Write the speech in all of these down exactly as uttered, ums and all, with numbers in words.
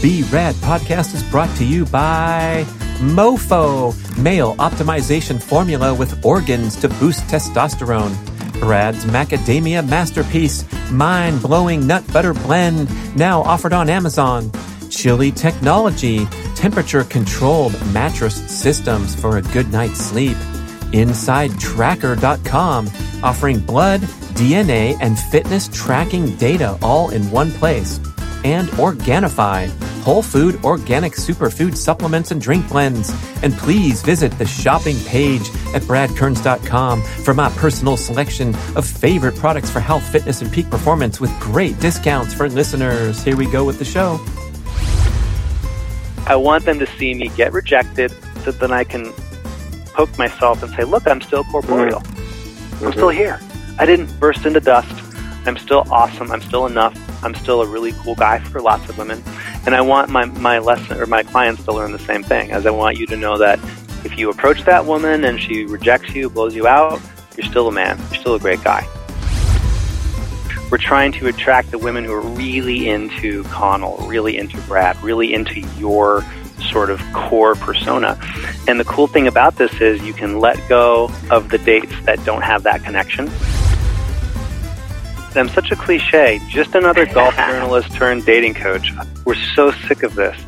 B Rad podcast is brought to you by Mofo, male optimization formula with organs to boost testosterone. Brad's Macadamia Masterpiece, mind-blowing nut butter blend, now offered on Amazon. Chili Technology, temperature-controlled mattress systems for a good night's sleep. Inside Tracker dot com, offering blood, D N A, and fitness tracking data all in one place. And Organifi, whole food organic superfood supplements and drink blends. And please visit the shopping page at brad kearns dot com for my personal selection of favorite products for health, fitness, and peak performance with great discounts for listeners. Here we go with the show. I want them to see me get rejected so then I can poke myself and say, look, I'm still corporeal. Mm-hmm. I'm still here. I didn't burst into dust. I'm still awesome. I'm still enough. I'm still a really cool guy for lots of women. And I want my, my lesson or my clients to learn the same thing, as I want you to know that if you approach that woman and she rejects you, blows you out, you're still a man. You're still a great guy. We're trying to attract the women who are really into Connell, really into Brad, really into your sort of core persona. And the cool thing about this is you can let go of the dates that don't have that connection. I'm such a cliche, just another golf journalist turned dating coach. We're so sick of this.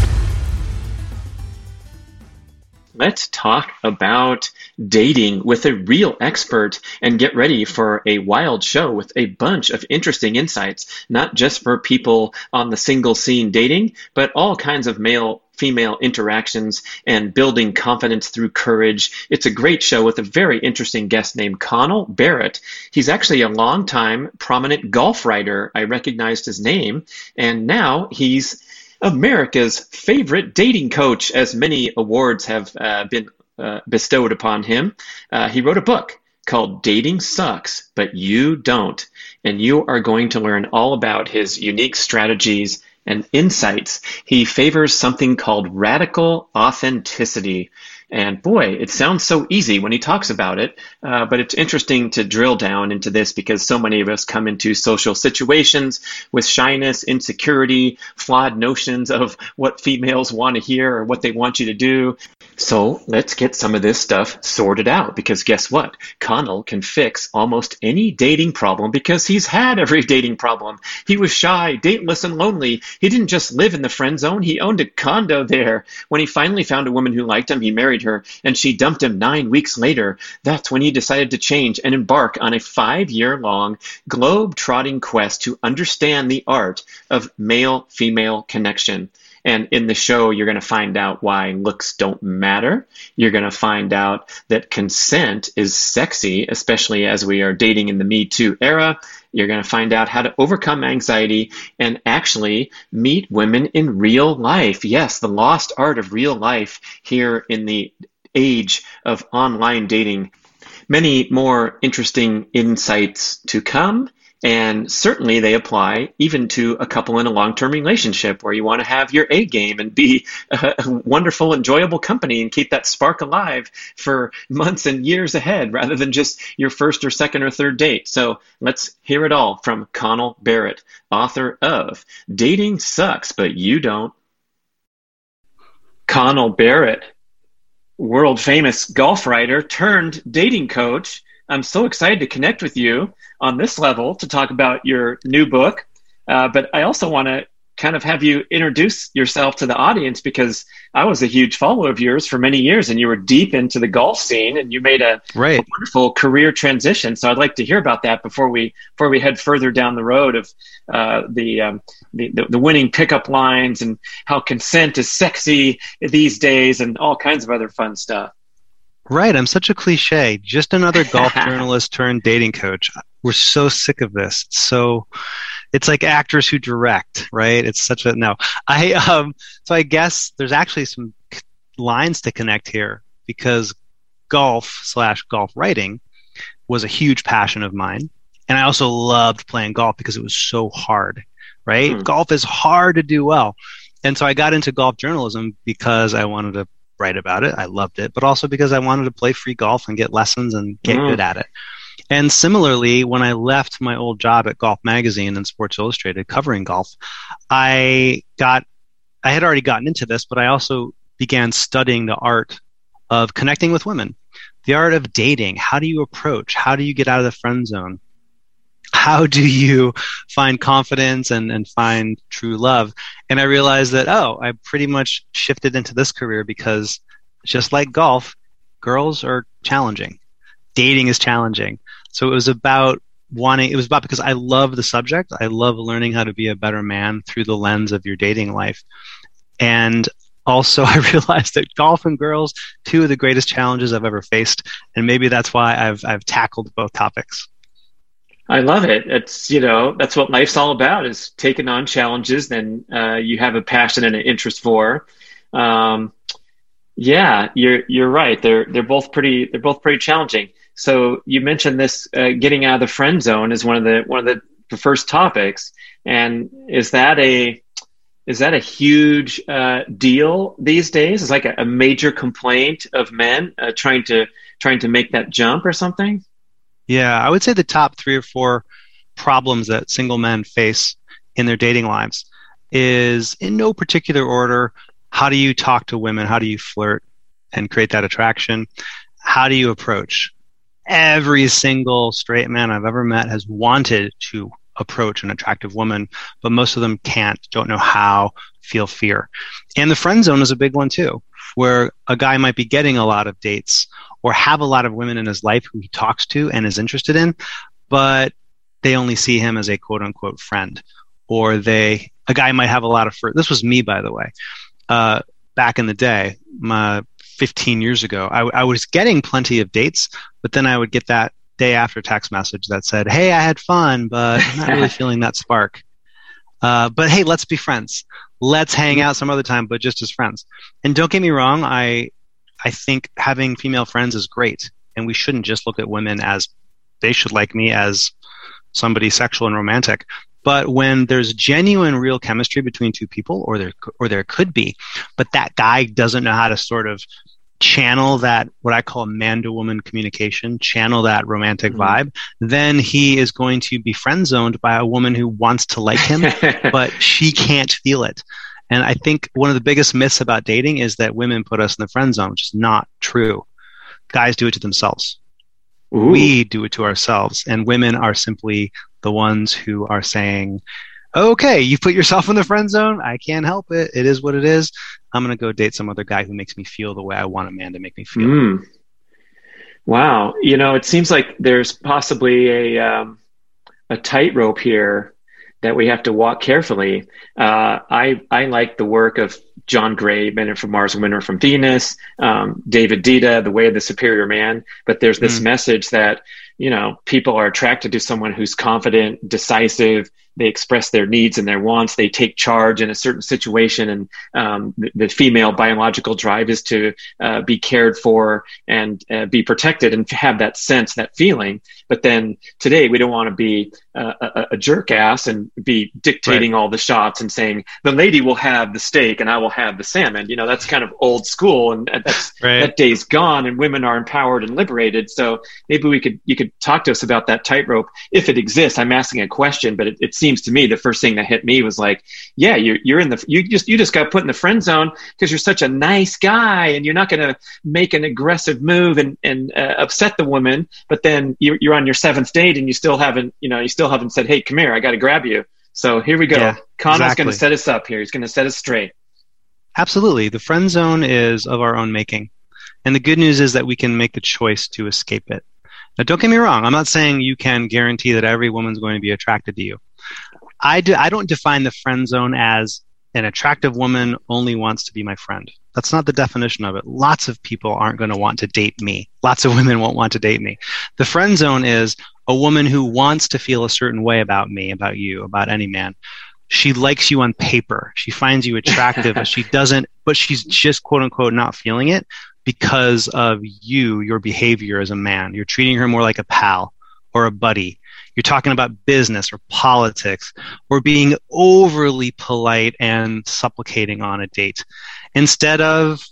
Let's talk about dating with a real expert and get ready for a wild show with a bunch of interesting insights, not just for people on the single scene dating, but all kinds of male female interactions and building confidence through courage. It's a great show with a very interesting guest named Connell Barrett. He's actually a longtime prominent golf writer. I recognized his name, and now he's America's favorite dating coach, as many awards have uh, been uh, bestowed upon him. Uh, he wrote a book called Dating Sucks, But You Don't, and you are going to learn all about his unique strategies and insights. He favors something called radical authenticity. And boy, it sounds so easy when he talks about it, uh, but it's interesting to drill down into this because so many of us come into social situations with shyness, insecurity, flawed notions of what females want to hear or what they want you to do. So let's get some of this stuff sorted out, because guess what? Connell can fix almost any dating problem because he's had every dating problem. He was shy, dateless, and lonely. He didn't just live in the friend zone. He owned a condo there. When he finally found a woman who liked him, he married her, and she dumped him nine weeks later. That's when he decided to change and embark on a five-year-long globe-trotting quest to understand the art of male-female connection. And in the show, you're going to find out why looks don't matter. You're going to find out that consent is sexy, especially as we are dating in the Me Too era. You're going to find out how to overcome anxiety and actually meet women in real life. Yes, the lost art of real life here in the age of online dating. Many more interesting insights to come. And certainly they apply even to a couple in a long-term relationship where you want to have your A game and be a wonderful, enjoyable company and keep that spark alive for months and years ahead rather than just your first or second or third date. So let's hear it all from Connell Barrett, author of Dating Sucks, But You Don't. Connell Barrett, world-famous golf writer turned dating coach. I'm so excited to connect with you on this level to talk about your new book. Uh, but I also want to kind of have you introduce yourself to the audience, because I was a huge follower of yours for many years and you were deep into the golf scene and you made a, right. a wonderful career transition. So I'd like to hear about that before we before we head further down the road of uh, the, um, the, the the winning pickup lines and how consent is sexy these days and all kinds of other fun stuff. Right. I'm such a cliche. Just another golf journalist turned dating coach. We're so sick of this. So it's like actors who direct, right? It's such a, no. I, um, so I guess there's actually some lines to connect here, because golf slash golf writing was a huge passion of mine. And I also loved playing golf because it was so hard, right? Hmm. Golf is hard to do well. And so I got into golf journalism because I wanted to write about it. I loved it, but also because I wanted to play free golf and get lessons and get mm. good at it. And similarly, when I left my old job at Golf Magazine and Sports Illustrated covering golf, I got I had already gotten into this, but I also began studying the art of connecting with women, the art of dating. How do you approach? How do you get out of the friend zone? How do you find confidence and, and find true love? And I realized that, oh, I pretty much shifted into this career because just like golf, girls are challenging. Dating is challenging. So it was about wanting, it was about because I love the subject. I love learning how to be a better man through the lens of your dating life. And also I realized that golf and girls, two of the greatest challenges I've ever faced. And maybe that's why I've I've tackled both topics. I love it. It's, you know, that's what life's all about, is taking on challenges that uh, you have a passion and an interest for. Um, yeah, you're you're right. They're they're both pretty they're both pretty challenging. So you mentioned this uh, getting out of the friend zone is one of the one of the, the first topics. And is that a is that a huge uh, deal these days? It's like a, a major complaint of men uh, trying to trying to make that jump or something? Yeah, I would say the top three or four problems that single men face in their dating lives is, in no particular order, how do you talk to women? How do you flirt and create that attraction? How do you approach? Every single straight man I've ever met has wanted to approach an attractive woman, but most of them can't, don't know how, feel fear. And the friend zone is a big one too, where a guy might be getting a lot of dates or have a lot of women in his life who he talks to and is interested in, but they only see him as a quote unquote friend. Or they, a guy might have a lot of, fr- this was me, by the way, uh, back in the day, my fifteen years ago, I, I was getting plenty of dates, but then I would get that day after text message that said, hey, I had fun, but I'm not really feeling that spark. Uh, but hey, let's be friends. Let's hang out some other time, but just as friends. And don't get me wrong, I I think having female friends is great, and we shouldn't just look at women as they should like me as somebody sexual and romantic. But when there's genuine, real chemistry between two people, or there or there could be, but that guy doesn't know how to sort of channel that, what I call man-to-woman communication, channel that romantic mm-hmm. vibe, then he is going to be friend-zoned by a woman who wants to like him, but she can't feel it. And I think one of the biggest myths about dating is that women put us in the friend zone, which is not true. Guys do it to themselves. Ooh. We do it to ourselves. And women are simply the ones who are saying, okay, you put yourself in the friend zone. I can't help it. It is what it is. I'm going to go date some other guy who makes me feel the way I want a man to make me feel. Mm. Wow. You know, it seems like there's possibly a, um, a tightrope here that we have to walk carefully. Uh, I I like the work of John Gray, Men Are from Mars, Women Are from Venus, um, David Deida, The Way of the Superior Man. But there's this mm. message that, you know, people are attracted to someone who's confident, decisive. They express their needs and their wants. They take charge in a certain situation. And um, the, the female biological drive is to uh, be cared for and uh, be protected and have that sense, that feeling. But then today we don't want to be uh, a, a jerk ass and be dictating right. all the shots and saying, the lady will have the steak and I will have the salmon. You know, that's kind of old school, and that's, right. that day's gone, and women are empowered and liberated. So maybe we could, you could talk to us about that tightrope if it exists. I'm asking a question, but it, it seems to me the first thing that hit me was like, yeah, you're, you're in the, you just, you just got put in the friend zone because you're such a nice guy and you're not going to make an aggressive move and, and uh, upset the woman. But then you're, you're on your seventh date and you still haven't, you know, you still haven't said, hey, come here, I got to grab you. So here we go. Yeah, Connor's exactly. going to set us up here. He's going to set us straight. Absolutely. The friend zone is of our own making. And the good news is that we can make the choice to escape it. Now, don't get me wrong. I'm not saying you can guarantee that every woman's going to be attracted to you. I, do, I don't define the friend zone as an attractive woman only wants to be my friend. That's not the definition of it. Lots of people aren't going to want to date me. Lots of women won't want to date me. The friend zone is a woman who wants to feel a certain way about me, about you, about any man. She likes you on paper. She finds you attractive, but she doesn't, but she's just quote unquote not feeling it because of you, your behavior as a man. You're treating her more like a pal or a buddy. You're talking about business or politics or being overly polite and supplicating on a date instead of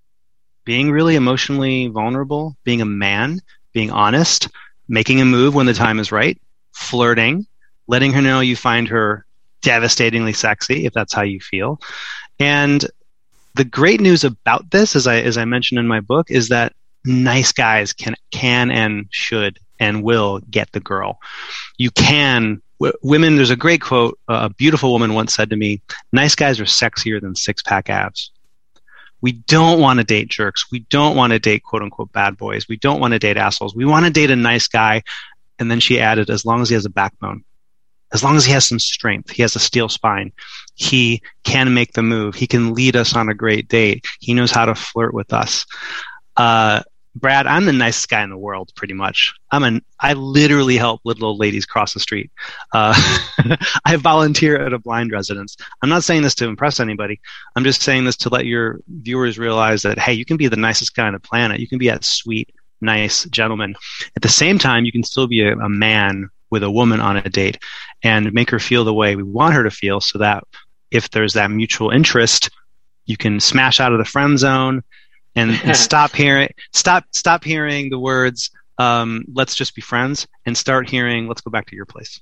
being really emotionally vulnerable, being a man, being honest, making a move when the time is right, flirting, letting her know you find her devastatingly sexy, if that's how you feel, And the great news about this, as I as I mentioned in my book, is that nice guys can can and should and will get the girl. You can w- women. There's a great quote. Uh, a beautiful woman once said to me, "Nice guys are sexier than six pack abs." We don't want to date jerks. We don't want to date quote unquote bad boys. We don't want to date assholes. We want to date a nice guy. And then she added, as long as he has a backbone, as long as he has some strength, he has a steel spine, he can make the move, he can lead us on a great date, he knows how to flirt with us. Uh, Brad, I'm the nicest guy in the world, pretty much. I'm an, I literally help little old ladies cross the street. Uh, I volunteer at a blind residence. I'm not saying this to impress anybody. I'm just saying this to let your viewers realize that, hey, you can be the nicest guy on the planet. You can be that sweet, nice gentleman. At the same time, you can still be a, a man with a woman on a date and make her feel the way we want her to feel, so that if there's that mutual interest, you can smash out of the friend zone and, and stop hearing stop stop hearing the words um, let's just be friends, and start hearing let's go back to your place.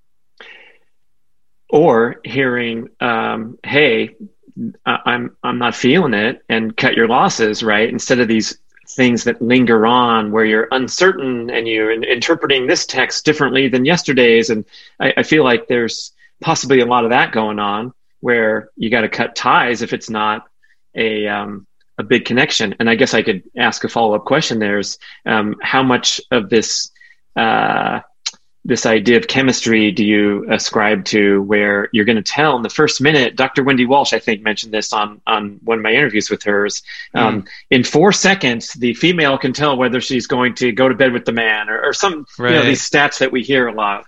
Or hearing um, hey, I'm I'm not feeling it, and cut your losses, right? Instead of these things that linger on where you're uncertain and you're in- interpreting this text differently than yesterday's. And I, I feel like there's possibly a lot of that going on, where you got to cut ties if it's not a um, a big connection. And I guess I could ask a follow-up question there is, um, how much of this uh, this idea of chemistry do you ascribe to, where you're going to tell in the first minute? Doctor Wendy Walsh, I think, mentioned this on, on one of my interviews with hers. Um, mm. In four seconds, the female can tell whether she's going to go to bed with the man, or, or some, right. you know, these stats that we hear a lot.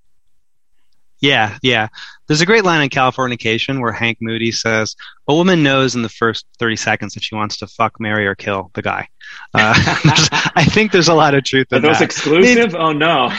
Yeah, yeah. There's a great line in Californication where Hank Moody says, a woman knows in the first thirty seconds if she wants to fuck, marry, or kill the guy. Uh, I think there's a lot of truth in that. Are those that. exclusive? Maybe, oh, no.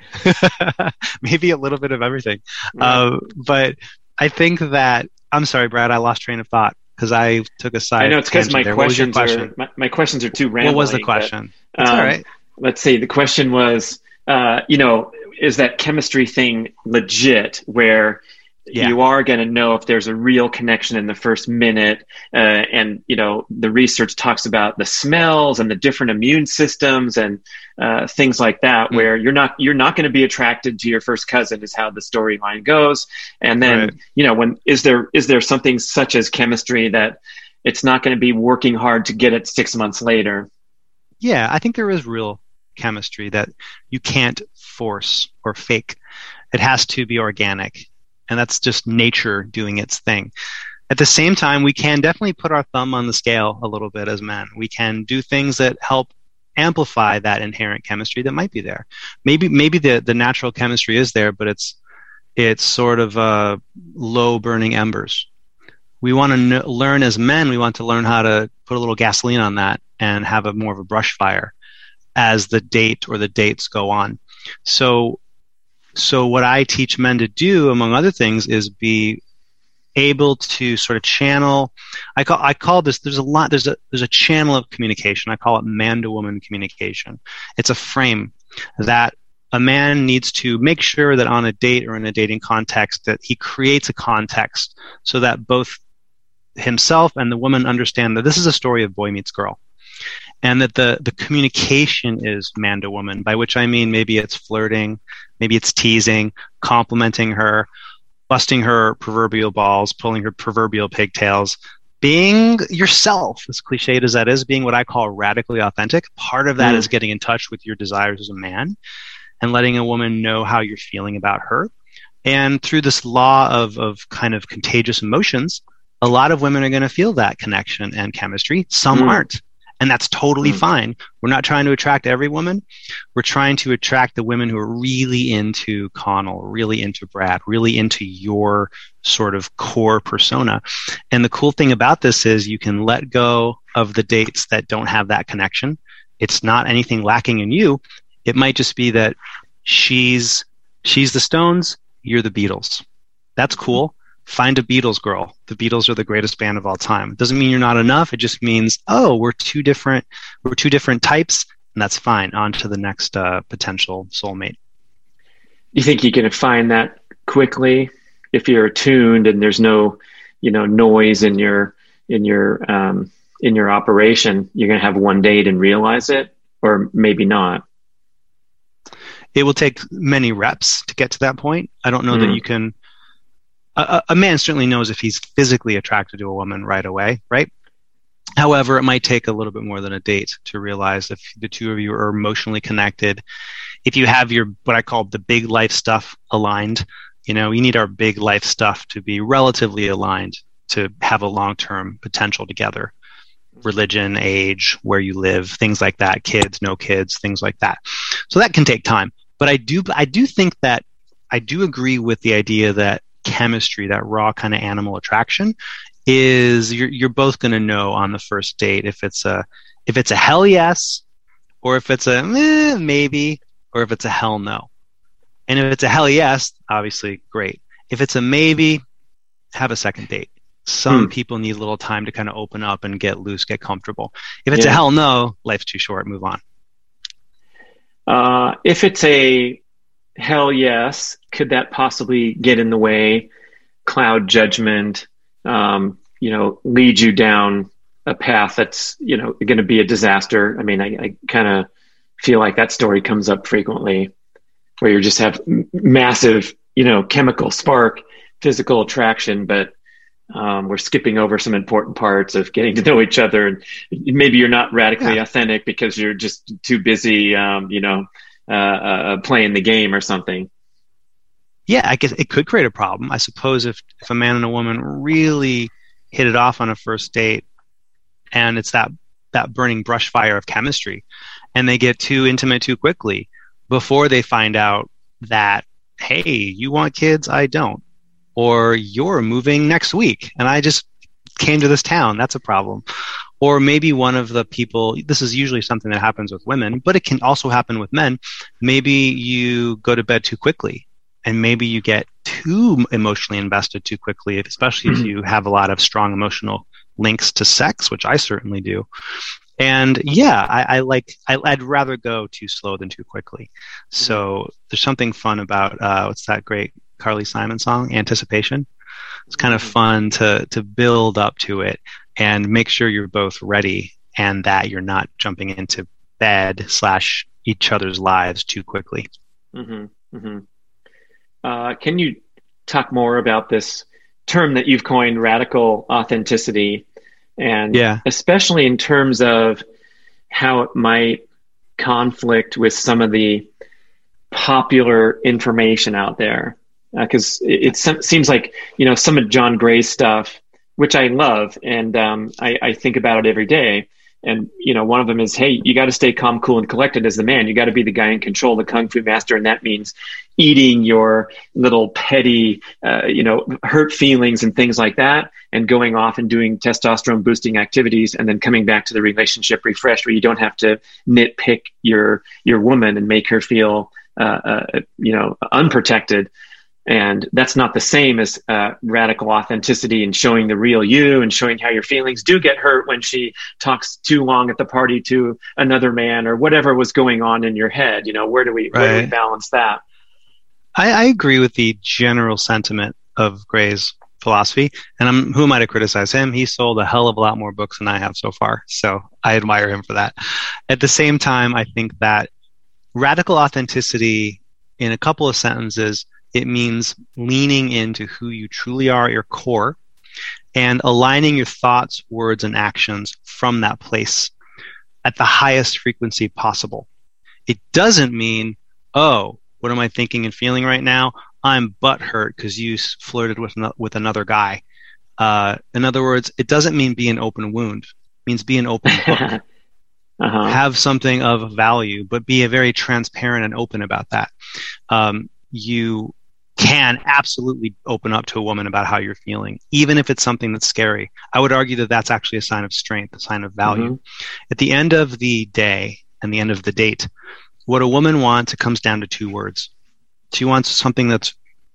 Maybe a little bit of everything. Yeah. Uh, but I think that, I'm sorry, Brad, I lost train of thought because I took a side. I know it's because my questions question? are my, my questions are too rambling. What was the question? But, um, all right. Let's see. The question was, uh, you know, is that chemistry thing legit, where yeah. you are going to know if there's a real connection in the first minute? Uh, and, you know, the research talks about the smells and the different immune systems and uh, things like that, mm-hmm. where you're not you're not going to be attracted to your first cousin, is how the storyline goes. And then, right. you know, when is there is there something such as chemistry that it's not going to be working hard to get it six months later? Yeah, I think there is real chemistry that you can't force or fake. It has to be organic, and that's just nature doing its thing. At the same time, we can definitely put our thumb on the scale a little bit as men. We can do things that help amplify that inherent chemistry that might be there. Maybe maybe the, the natural chemistry is there, but it's it's sort of uh, low burning embers. We want to n- learn as men, we want to learn how to put a little gasoline on that and have a more of a brush fire as the date or the dates go on. So, so what I teach men to do, among other things, is be able to sort of channel. I call I call this. There's a lot. There's a there's a channel of communication. I call it man to woman communication. It's a frame that a man needs to make sure that on a date or in a dating context that he creates a context so that both himself and the woman understand that this is a story of boy meets girl. And that the, the communication is man to woman, by which I mean maybe it's flirting, maybe it's teasing, complimenting her, busting her proverbial balls, pulling her proverbial pigtails, being yourself, as cliched as that is, being what I call radically authentic. Part of that mm. is getting in touch with your desires as a man and letting a woman know how you're feeling about her. And through this law of, of kind of contagious emotions, a lot of women are going to feel that connection and chemistry. Some mm. aren't. And that's totally mm. fine. We're not trying to attract every woman. We're trying to attract the women who are really into Connell, really into Brad, really into your sort of core persona. And the cool thing about this is you can let go of the dates that don't have that connection. It's not anything lacking in you. It might just be that she's she's the Stones, you're the Beatles. That's cool. Find a Beatles girl. The Beatles are the greatest band of all time. It doesn't mean you're not enough. It just means, oh, we're two different, we're two different types, and that's fine. On to the next uh, potential soulmate. You think you can find that quickly if you're attuned and there's no you know, noise in your in your um, in your operation, you're going to have one date and realize it, or maybe not. It will take many reps to get to that point. I don't know Mm. that you can. A, a man certainly knows if he's physically attracted to a woman right away, right? However, it might take a little bit more than a date to realize if the two of you are emotionally connected. If you have your, what I call the big life stuff aligned, you know, we need our big life stuff to be relatively aligned to have a long-term potential together. Religion, age, where you live, things like that, kids, no kids, things like that. So that can take time. But I do, I do think that, I do agree with the idea that chemistry, that raw kind of animal attraction, is you're you're both going to know on the first date if it's a if it's a hell yes, or if it's a eh, maybe, or if it's a hell no. And if it's a hell yes, obviously great. If it's a maybe, have a second date. Some Hmm. people need a little time to kind of open up and get loose, get comfortable. If it's a Yeah. hell no, life's too short, move on. Uh, if it's a hell yes, could that possibly get in the way, cloud judgment, um, you know, lead you down a path that's, you know, going to be a disaster? I mean, I, I kind of feel like that story comes up frequently, where you just have m- massive, you know, chemical spark, physical attraction, but um, we're skipping over some important parts of getting to know each other. And maybe you're not radically Yeah. authentic because you're just too busy, um, you know, uh, uh, playing the game or something. Yeah, I guess it could create a problem. I suppose if, if a man and a woman really hit it off on a first date and it's that, that burning brush fire of chemistry, and they get too intimate too quickly before they find out that, hey, you want kids, I don't. Or you're moving next week and I just came to this town. That's a problem. Or maybe one of the people, this is usually something that happens with women, but it can also happen with men. Maybe you go to bed too quickly, and maybe you get too emotionally invested too quickly, especially if you have a lot of strong emotional links to sex, which I certainly do. And yeah, I, I like, I, I'd rather go too slow than too quickly. So there's something fun about, uh, what's that great Carly Simon song, Anticipation? It's kind of fun to, to build up to it and make sure you're both ready and that you're not jumping into bed slash each other's lives too quickly. Mm-hmm, mm-hmm. Uh, can you talk more about this term that you've coined, radical authenticity, and Yeah. especially in terms of how it might conflict with some of the popular information out there? Because uh, it, it se- seems like, you know, some of John Gray's stuff, which I love, and um, I, I think about it every day. And, you know, one of them is, hey, you got to stay calm, cool, and collected as the man. You got to be the guy in control, the kung fu master. And that means eating your little petty, uh, you know, hurt feelings and things like that, and going off and doing testosterone boosting activities, and then coming back to the relationship refreshed, where you don't have to nitpick your, your woman and make her feel, uh, uh, you know, unprotected. And that's not the same as uh, radical authenticity and showing the real you and showing how your feelings do get hurt when she talks too long at the party to another man, or whatever was going on in your head. You know, where do we, where do we Right. balance that? I, I agree with the general sentiment of Gray's philosophy. And I'm, who am I to criticize him? He sold a hell of a lot more books than I have so far. So I admire him for that. At the same time, I think that radical authenticity, in a couple of sentences, it means leaning into who you truly are at your core and aligning your thoughts, words, and actions from that place at the highest frequency possible. It doesn't mean, oh, what am I thinking and feeling right now? I'm butthurt because you flirted with no- with another guy. Uh, in other words, it doesn't mean be an open wound. It means be an open book. uh-huh. Have something of value, but be a very transparent and open about that. Um, you can absolutely open up to a woman about how you're feeling, even if it's something that's scary. I would argue that that's actually a sign of strength, a sign of value. Mm-hmm. At the end of the day and the end of the date, what a woman wants, it comes down to two words. She wants something that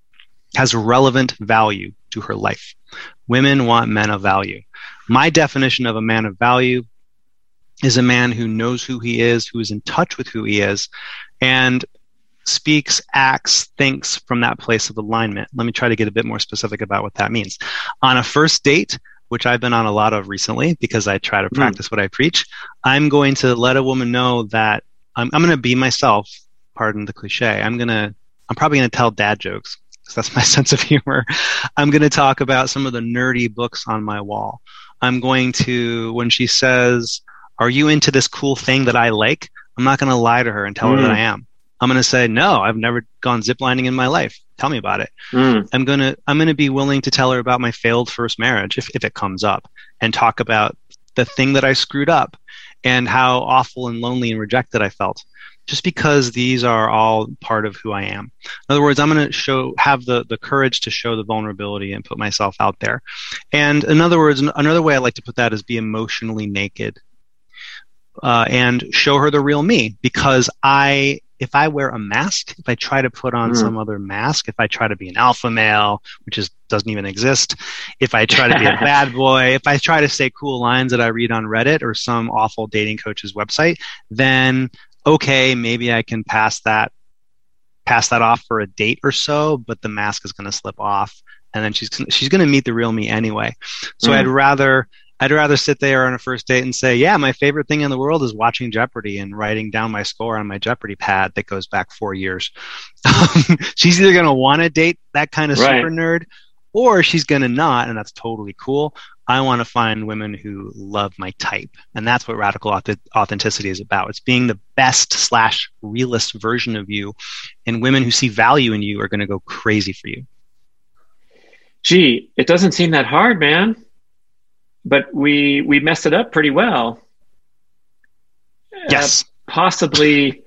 has relevant value to her life. Women want men of value. My definition of a man of value is a man who knows who he is, who is in touch with who he is, and speaks, acts, thinks from that place of alignment. Let me try to get a bit more specific about what that means. On a first date, which I've been on a lot of recently because I try to practice mm. what I preach, I'm going to let a woman know that I'm, I'm going to be myself, pardon the cliche. I'm going to, I'm probably going to tell dad jokes because that's my sense of humor. I'm going to talk about some of the nerdy books on my wall. I'm going to, when she says, are you into this cool thing that I like? I'm not going to lie to her and tell mm. her that I am. I'm going to say, no, I've never gone ziplining in my life. Tell me about it. Mm. I'm going to, I'm going to be willing to tell her about my failed first marriage if, if it comes up, and talk about the thing that I screwed up and how awful and lonely and rejected I felt, just because these are all part of who I am. In other words, I'm going to show, have the, the courage to show the vulnerability and put myself out there. And in other words, another way I like to put that is be emotionally naked, uh, and show her the real me, because I, if I wear a mask, if I try to put on mm. some other mask, if I try to be an alpha male, which is doesn't even exist, if I try to be a bad boy, if I try to say cool lines that I read on Reddit or some awful dating coach's website, then okay, maybe I can pass that pass that off for a date or so, but the mask is going to slip off, and then she's she's going to meet the real me anyway. So mm. I'd rather I'd rather sit there on a first date and say, yeah, my favorite thing in the world is watching Jeopardy and writing down my score on my Jeopardy pad that goes back four years. She's either going to want to date that kind of right. super nerd, or she's going to not, and that's totally cool. I want to find women who love my type. And that's what radical auth- authenticity is about. It's being the best slash realist version of you, and women who see value in you are going to go crazy for you. Gee, it doesn't seem that hard, man. But we we messed it up pretty well. Yes. Uh, possibly,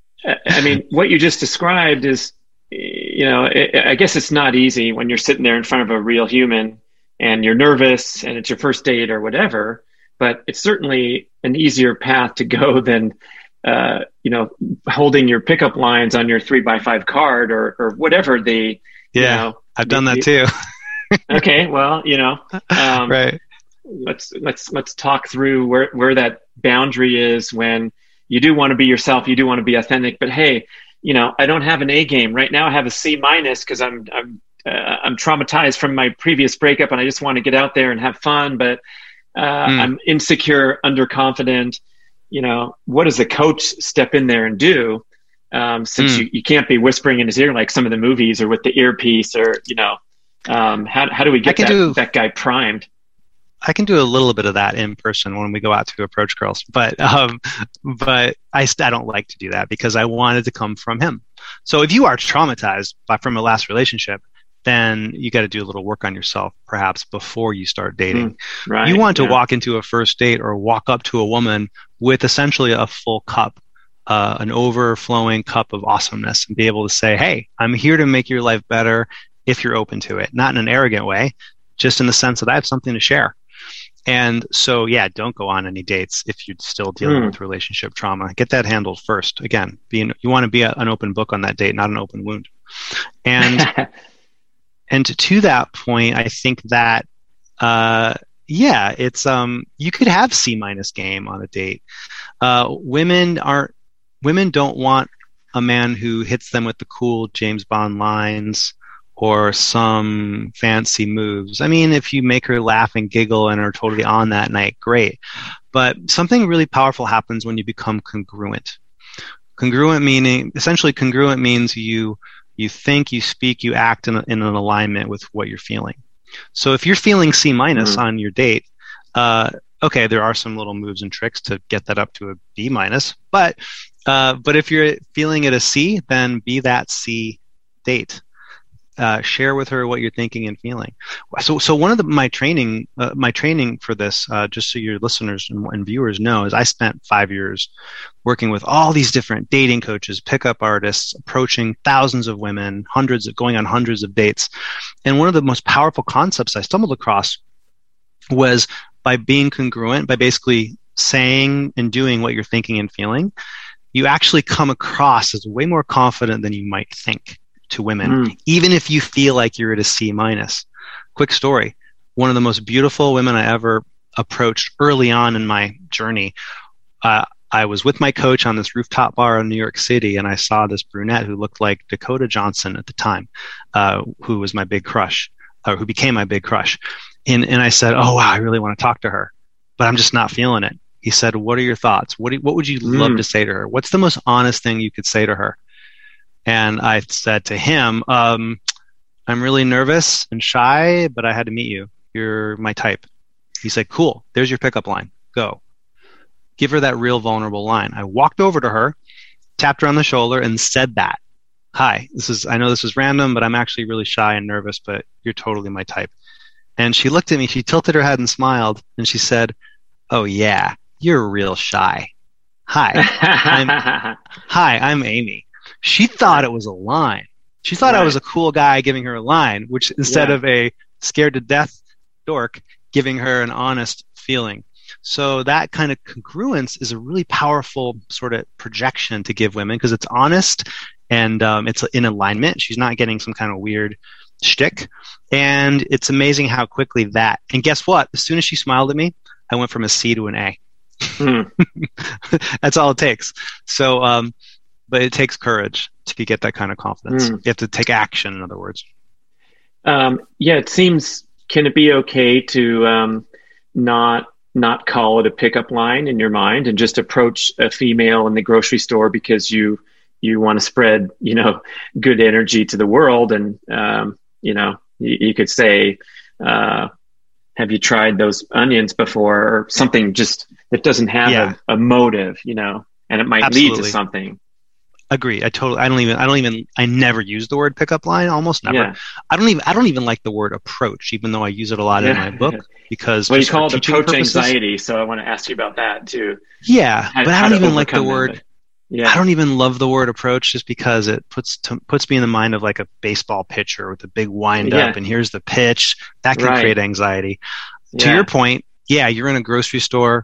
I mean, what you just described is, you know, it, I guess it's not easy when you're sitting there in front of a real human and you're nervous and it's your first date or whatever, but it's certainly an easier path to go than, uh, you know, holding your pickup lines on your three by five card or, or whatever the, yeah, you know, I've done the, that too. Okay. Well, you know, um, right. Let's let's let's talk through where, where that boundary is when you do want to be yourself, you do want to be authentic. But hey, you know, I don't have an A game right now. I have a C minus because I'm I'm uh, I'm traumatized from my previous breakup, and I just want to get out there and have fun. But uh, mm. I'm insecure, underconfident. You know, what does a coach step in there and do? Um, since mm. you, you can't be whispering in his ear like some of the movies or with the earpiece, or you know, um, how how do we get that do- that guy primed? I can do a little bit of that in person when we go out to approach girls, but um, but I, I don't like to do that because I wanted to come from him. So if you are traumatized by, from a last relationship, then you got to do a little work on yourself, perhaps before you start dating. Mm, right, you want to yeah. walk into a first date or walk up to a woman with essentially a full cup, uh, an overflowing cup of awesomeness, and be able to say, "Hey, I'm here to make your life better if you're open to it," not in an arrogant way, just in the sense that I have something to share. And so, yeah, don't go on any dates if you're still dealing mm. with relationship trauma. Get that handled first. Again, being, you want to be a, an open book on that date, not an open wound. And and to, to that point, I think that, uh, yeah, it's um, you could have C minus game on a date. Uh, women aren't women don't want a man who hits them with the cool James Bond lines or some fancy moves. I mean, if you make her laugh and giggle and are totally on that night, great. But something really powerful happens when you become congruent. Congruent meaning, essentially congruent means you you think, you speak, you act in, a, in an alignment with what you're feeling. So if you're feeling C minus mm-hmm. on your date, uh, okay, there are some little moves and tricks to get that up to a B minus. But uh, but if you're feeling it a C, then be that C date. Uh, share with her what you're thinking and feeling. So, so one of the, my training, uh, my training for this, uh, just so your listeners and, and viewers know, is I spent five years working with all these different dating coaches, pickup artists, approaching thousands of women, hundreds of, going on hundreds of dates. And one of the most powerful concepts I stumbled across was by being congruent, by basically saying and doing what you're thinking and feeling, you actually come across as way more confident than you might think to women, mm. even if you feel like you're at a C minus. Quick story. One of the most beautiful women I ever approached early on in my journey, uh, I was with my coach on this rooftop bar in New York City, and I saw this brunette who looked like Dakota Johnson at the time, uh, who was my big crush, or who became my big crush. And, and I said, oh, wow, I really want to talk to her, but I'm just not feeling it. He said, what are your thoughts? What, do, what would you mm. love to say to her? What's the most honest thing you could say to her? And I said to him, um, I'm really nervous and shy, but I had to meet you. You're my type. He said, cool. There's your pickup line. Go. Give her that real vulnerable line. I walked over to her, tapped her on the shoulder, and said that. Hi, this is, I know this is random, but I'm actually really shy and nervous, but you're totally my type. And she looked at me, she tilted her head and smiled, and she said, oh yeah, you're real shy. Hi, I'm, hi, I'm Amy. She thought it was a line. She thought right. I was a cool guy giving her a line, which instead yeah. of a scared to death dork, giving her an honest feeling. So that kind of congruence is a really powerful sort of projection to give women because it's honest and um, it's in alignment. She's not getting some kind of weird shtick. And it's amazing how quickly that, and guess what? As soon as she smiled at me, I went from a C to an A. Mm. That's all it takes. So, um, but it takes courage to get that kind of confidence. Mm. You have to take action, in other words. Um, yeah, it seems, can it be okay to um, not not call it a pickup line in your mind and just approach a female in the grocery store because you you want to spread, you know, good energy to the world? And, um, you know, you, you could say, uh, have you tried those onions before, or something just that doesn't have yeah. a, a motive, you know, and it might Absolutely. lead to something. Agree. I totally, I don't even, I don't even, I never use the word pickup line, almost never. Yeah. I don't even, I don't even like the word approach, even though I use it a lot yeah. in my book because. Well, you call it approach purposes, anxiety. So I want to ask you about that too. Yeah. How, but I don't even like the word. That. Yeah. I don't even love the word approach just because it puts, to, puts me in the mind of like a baseball pitcher with a big wind yeah. up and here's the pitch. That can right. create anxiety. Yeah. To your point, yeah, you're in a grocery store.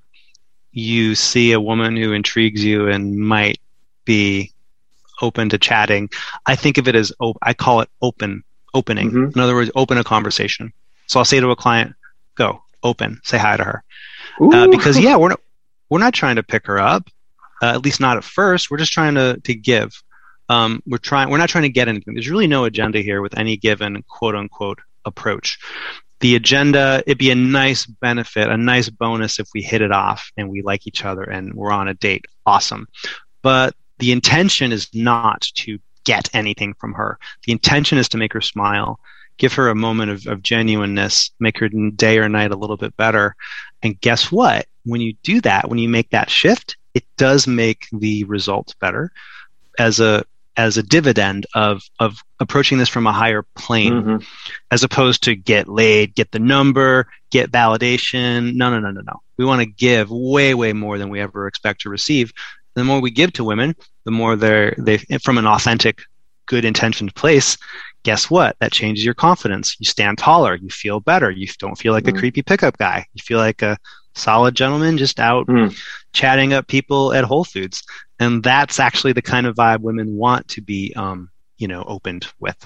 You see a woman who intrigues you and might be open to chatting. I think of it as, op- I call it open, opening. Mm-hmm. In other words, open a conversation. So I'll say to a client, go, open, say hi to her. Uh, because yeah, we're not, we're not trying to pick her up, uh, at least not at first. We're just trying to, to give. Um, we're trying, we're not trying to get anything. There's really no agenda here with any given quote unquote approach. The agenda, it'd be a nice benefit, a nice bonus if we hit it off and we like each other and we're on a date. Awesome. But the intention is not to get anything from her. The intention is to make her smile, give her a moment of, of genuineness, make her day or night a little bit better. And guess what? When you do that, when you make that shift, it does make the results better as a as a dividend of of approaching this from a higher plane, mm-hmm. as opposed to get laid, get the number, get validation. No, no, no, no, no. We want to give way, way more than we ever expect to receive. The more we give to women, the more they're they from an authentic, good intentioned place. Guess what? That changes your confidence. You stand taller. You feel better. You don't feel like mm. a creepy pickup guy. You feel like a solid gentleman just out mm. chatting up people at Whole Foods. And that's actually the kind of vibe women want to be, um, you know, opened with.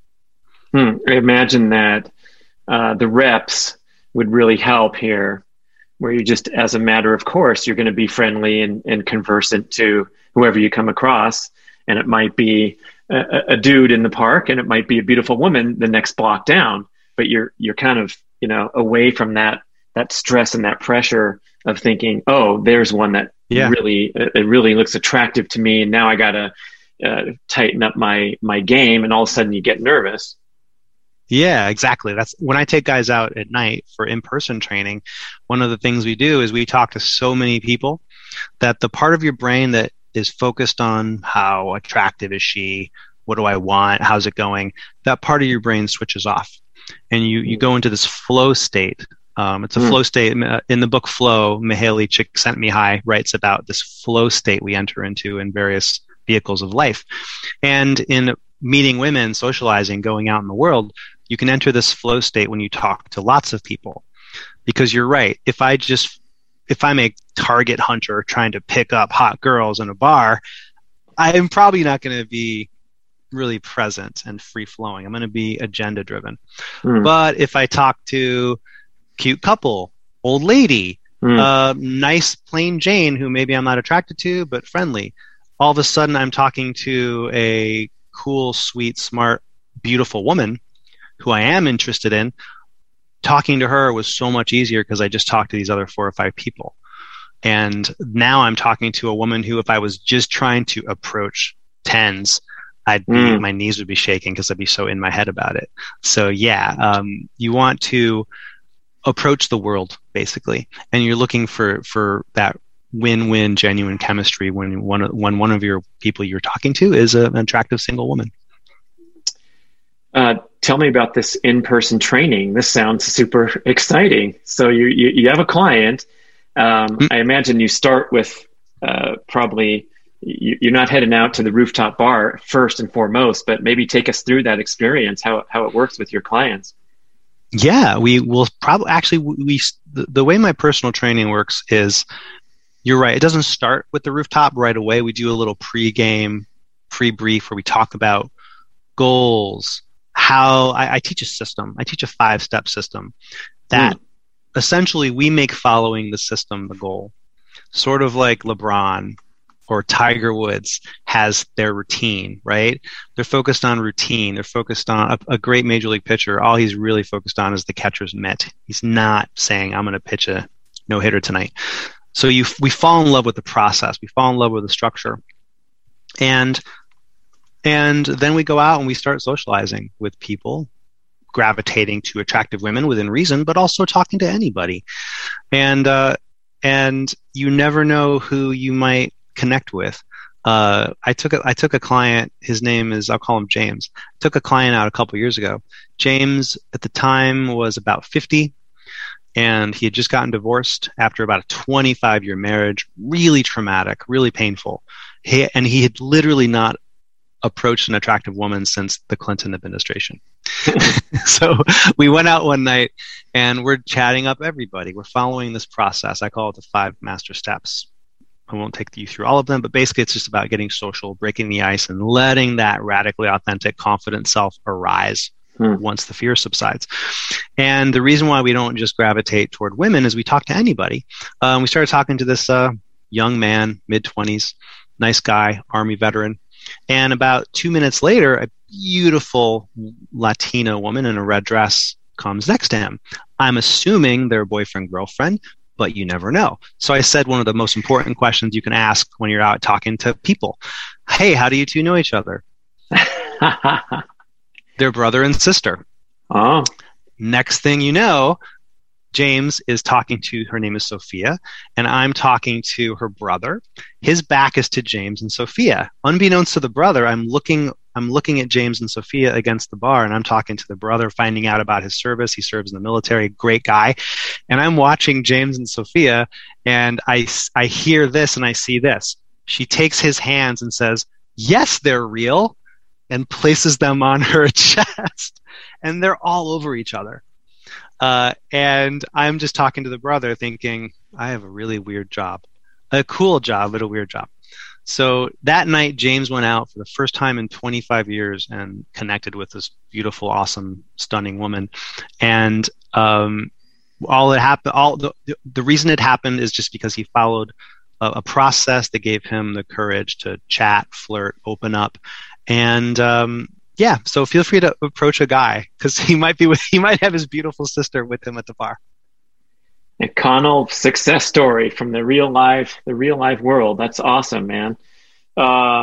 Hmm. I imagine that uh, the reps would really help here, where you just, as a matter of course, you're going to be friendly and, and conversant to whoever you come across. And it might be a, a dude in the park, and it might be a beautiful woman the next block down. But you're you're kind of, you know, away from that that stress and that pressure of thinking, oh, there's one that yeah. really it really looks attractive to me, and now I got to uh, tighten up my my game, and all of a sudden you get nervous. Yeah, exactly. That's when I take guys out at night for in-person training. One of the things we do is we talk to so many people that the part of your brain that is focused on how attractive is she, what do I want, how's it going, that part of your brain switches off, and you you go into this flow state. Um, it's a mm. flow state. In the book Flow, Mihaly Csikszentmihalyi writes about this flow state we enter into in various vehicles of life. And in meeting women, socializing, going out in the world, you can enter this flow state when you talk to lots of people. Because you're right. If I just, if I'm a target hunter trying to pick up hot girls in a bar, I'm probably not going to be really present and free flowing. I'm going to be agenda driven. Mm. But if I talk to cute couple, old lady, mm. uh, nice, plain Jane, who maybe I'm not attracted to, but friendly. All of a sudden, I'm talking to a cool, sweet, smart, beautiful woman who I am interested in. Talking to her was so much easier because I just talked to these other four or five people. And now I'm talking to a woman who, if I was just trying to approach tens, I'd be, mm. my knees would be shaking because I'd be so in my head about it. So yeah, um, you want to approach the world basically, and you're looking for, for that win-win, genuine chemistry when one when one of your people you're talking to is a, an attractive single woman. Uh, tell me about this in-person training. This sounds super exciting. So you you, you have a client. Um, mm. I imagine you start with uh, probably you, you're not heading out to the rooftop bar first and foremost, but maybe take us through that experience, how how it works with your clients. Yeah, we will probably actually we the, the way my personal training works is, you're right. It doesn't start with the rooftop right away. We do a little pre-game, pre-brief where we talk about goals. How I, I teach a system. I teach a five-step system that mm. essentially we make following the system the goal. Sort of like LeBron or Tiger Woods has their routine, right? They're focused on routine. They're focused on a, a great major league pitcher. All he's really focused on is the catcher's mitt. He's not saying, I'm going to pitch a no-hitter tonight. So you, we fall in love with the process. We fall in love with the structure. And And then we go out and we start socializing with people, gravitating to attractive women within reason, but also talking to anybody. And uh, and you never know who you might connect with. Uh, I took a, I took a client. His name is, I'll call him James. I took a client out a couple years ago. James at the time was about fifty, and he had just gotten divorced after about a twenty-five year marriage. Really traumatic, really painful. He, and he had literally not approached an attractive woman since the Clinton administration. So we went out one night and we're chatting up everybody. We're following this process. I call it the five master steps. I won't take you through all of them, but basically it's just about getting social, breaking the ice, and letting that radically authentic, confident self arise hmm. once the fear subsides. And the reason why we don't just gravitate toward women is we talk to anybody. Um, we started talking to this uh, young man, mid-twenties, nice guy, Army veteran. And about two minutes later, a beautiful Latina woman in a red dress comes next to him. I'm assuming they're boyfriend, girlfriend, but you never know. So I said one of the most important questions you can ask when you're out talking to people. Hey, how do you two know each other? They're brother and sister. Oh. Next thing you know, James is talking to, her name is Sophia, and I'm talking to her brother. His back is to James and Sophia. Unbeknownst to the brother, I'm looking I'm looking at James and Sophia against the bar, and I'm talking to the brother, finding out about his service. He serves in the military, great guy. And I'm watching James and Sophia, and I, I hear this and I see this. She takes his hands and says, yes, they're real, and places them on her chest. And they're all over each other. Uh, and I'm just talking to the brother thinking, I have a really weird job. A cool job, but a weird job. So that night, James went out for the first time in twenty-five years and connected with this beautiful, awesome, stunning woman. And um, all that happened, all the, the reason it happened is just because he followed a, a process that gave him the courage to chat, flirt, open up. And um, yeah, so feel free to approach a guy because he might be with, he might have his beautiful sister with him at the bar. A Connell success story from the real life, the real life world. That's awesome, man. Uh,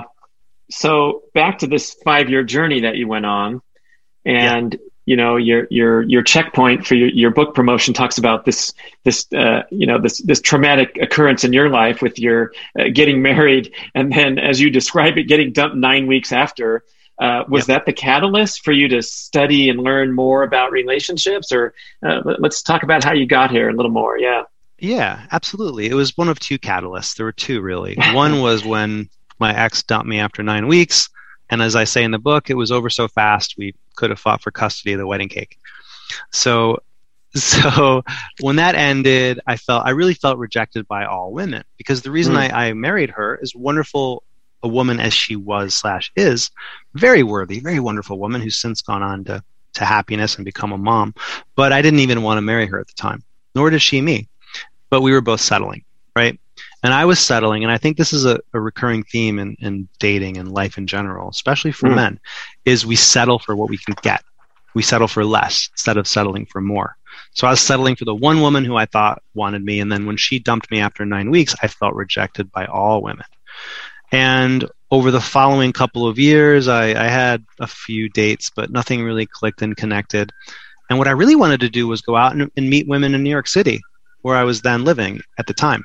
so back to this five-year journey that you went on, and yeah. you know your your your checkpoint for your, your book promotion talks about this this uh, you know this this traumatic occurrence in your life with your uh, getting married, and then as you describe it, getting dumped nine weeks after. Uh, was yep. that the catalyst for you to study and learn more about relationships? Or uh, let's talk about how you got here a little more. Yeah. Yeah, absolutely. It was one of two catalysts. There were two, really. One was when my ex dumped me after nine weeks. And as I say in the book, it was over so fast, we could have fought for custody of the wedding cake. So, so when that ended, I felt, I really felt rejected by all women, because the reason mm. I, I married her is wonderful. A woman as she was slash is, very worthy, very wonderful woman who's since gone on to, to happiness and become a mom. But I didn't even want to marry her at the time, nor did she me. but we were both settling, right? And I was settling, and I think this is a, a recurring theme in, in dating and life in general, especially for mm. men, is we settle for what we can get. We settle for less instead of settling for more. So I was settling for the one woman who I thought wanted me, and then when she dumped me after nine weeks, I felt rejected by all women. And over the following couple of years, I, I had a few dates, but nothing really clicked and connected. And what I really wanted to do was go out and, and meet women in New York City, where I was then living at the time.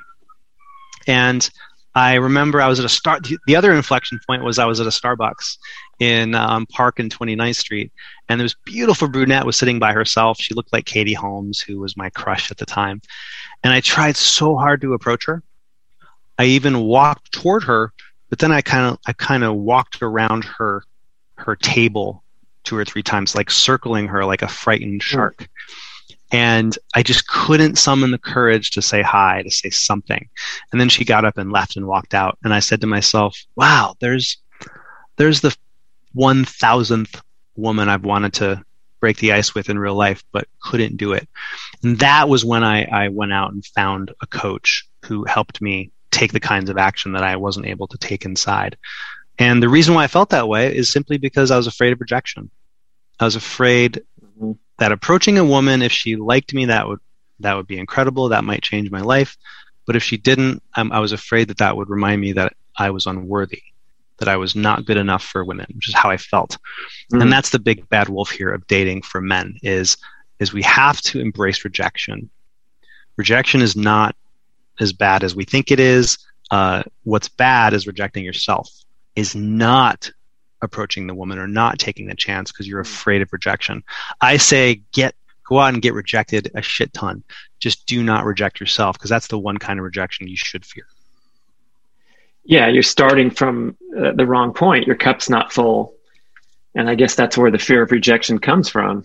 And I remember I was at a start. The other inflection point was I was at a Starbucks in um, Park and twenty-ninth Street, and this beautiful brunette was sitting by herself. She looked like Katie Holmes, who was my crush at the time. And I tried so hard to approach her. I even walked toward her, but then I kind of I kind of walked around her her table two or three times, like circling her like a frightened shark. And I just couldn't summon the courage to say hi, to say something. And then she got up and left and walked out. And I said to myself, wow, there's there's the one thousandth woman I've wanted to break the ice with in real life, but couldn't do it. And that was when I, I went out and found a coach who helped me take the kinds of action that I wasn't able to take inside. And the reason why I felt that way is simply because I was afraid of rejection. I was afraid that approaching a woman, if she liked me, that would that would be incredible. That might change my life. But if she didn't, um, I was afraid that that would remind me that I was unworthy, that I was not good enough for women, which is how I felt. Mm. And that's the big bad wolf here of dating for men is, is we have to embrace rejection. Rejection is not as bad as we think it is. Uh, what's bad is rejecting yourself, is not approaching the woman or not taking the chance because you're afraid of rejection. I say get go out and get rejected a shit ton. Just do not reject yourself, because that's the one kind of rejection you should fear. Yeah, you're starting from uh, the wrong point. Your cup's not full. And I guess that's where the fear of rejection comes from.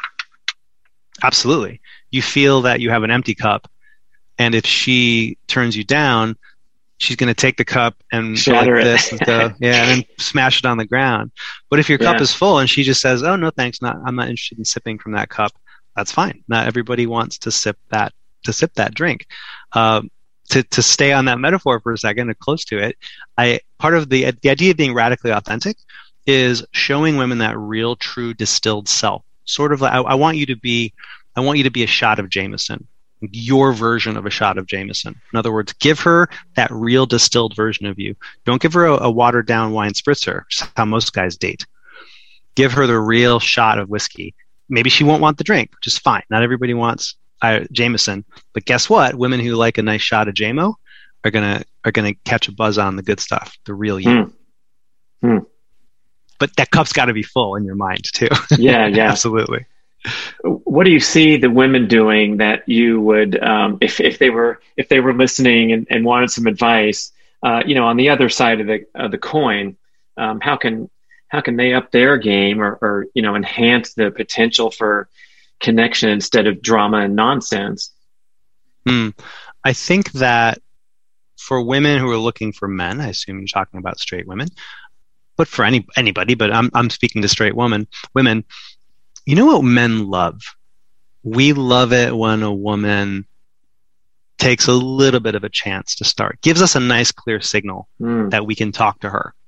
Absolutely. You feel that you have an empty cup, and if she turns you down, she's going to take the cup and shatter go like it. this and go, yeah, and then smash it on the ground. But if your yeah. cup is full and she just says, "Oh no, thanks, not I'm not interested in sipping from that cup," that's fine. Not everybody wants to sip that to sip that drink. Um, to to stay on that metaphor for a second, or close to it, I part of the the idea of being radically authentic is showing women that real, true, distilled self. Sort of like I, I want you to be, I want you to be a shot of Jameson. Your version of a shot of Jameson. In other words, give her that real distilled version of you. Don't give her a, a watered down wine spritzer, which is how most guys date. Give her the real shot of whiskey. Maybe she won't want the drink, which is fine. Not everybody wants uh, Jameson, but guess what? Women who like a nice shot of J M O are gonna are gonna catch a buzz on the good stuff, the real you. Mm. Mm. But that cup's got to be full in your mind too. Yeah, yeah, absolutely. What do you see the women doing that you would, um, if if they were if they were listening and, and wanted some advice, uh, you know, on the other side of the of the coin, um, how can how can they up their game or, or you know enhance the potential for connection instead of drama and nonsense? Hmm. I think that for women who are looking for men, I assume you're talking about straight women, but for any anybody, but I'm I'm speaking to straight women women. You know what men love? We love it when a woman takes a little bit of a chance to start, gives us a nice clear signal mm. that we can talk to her.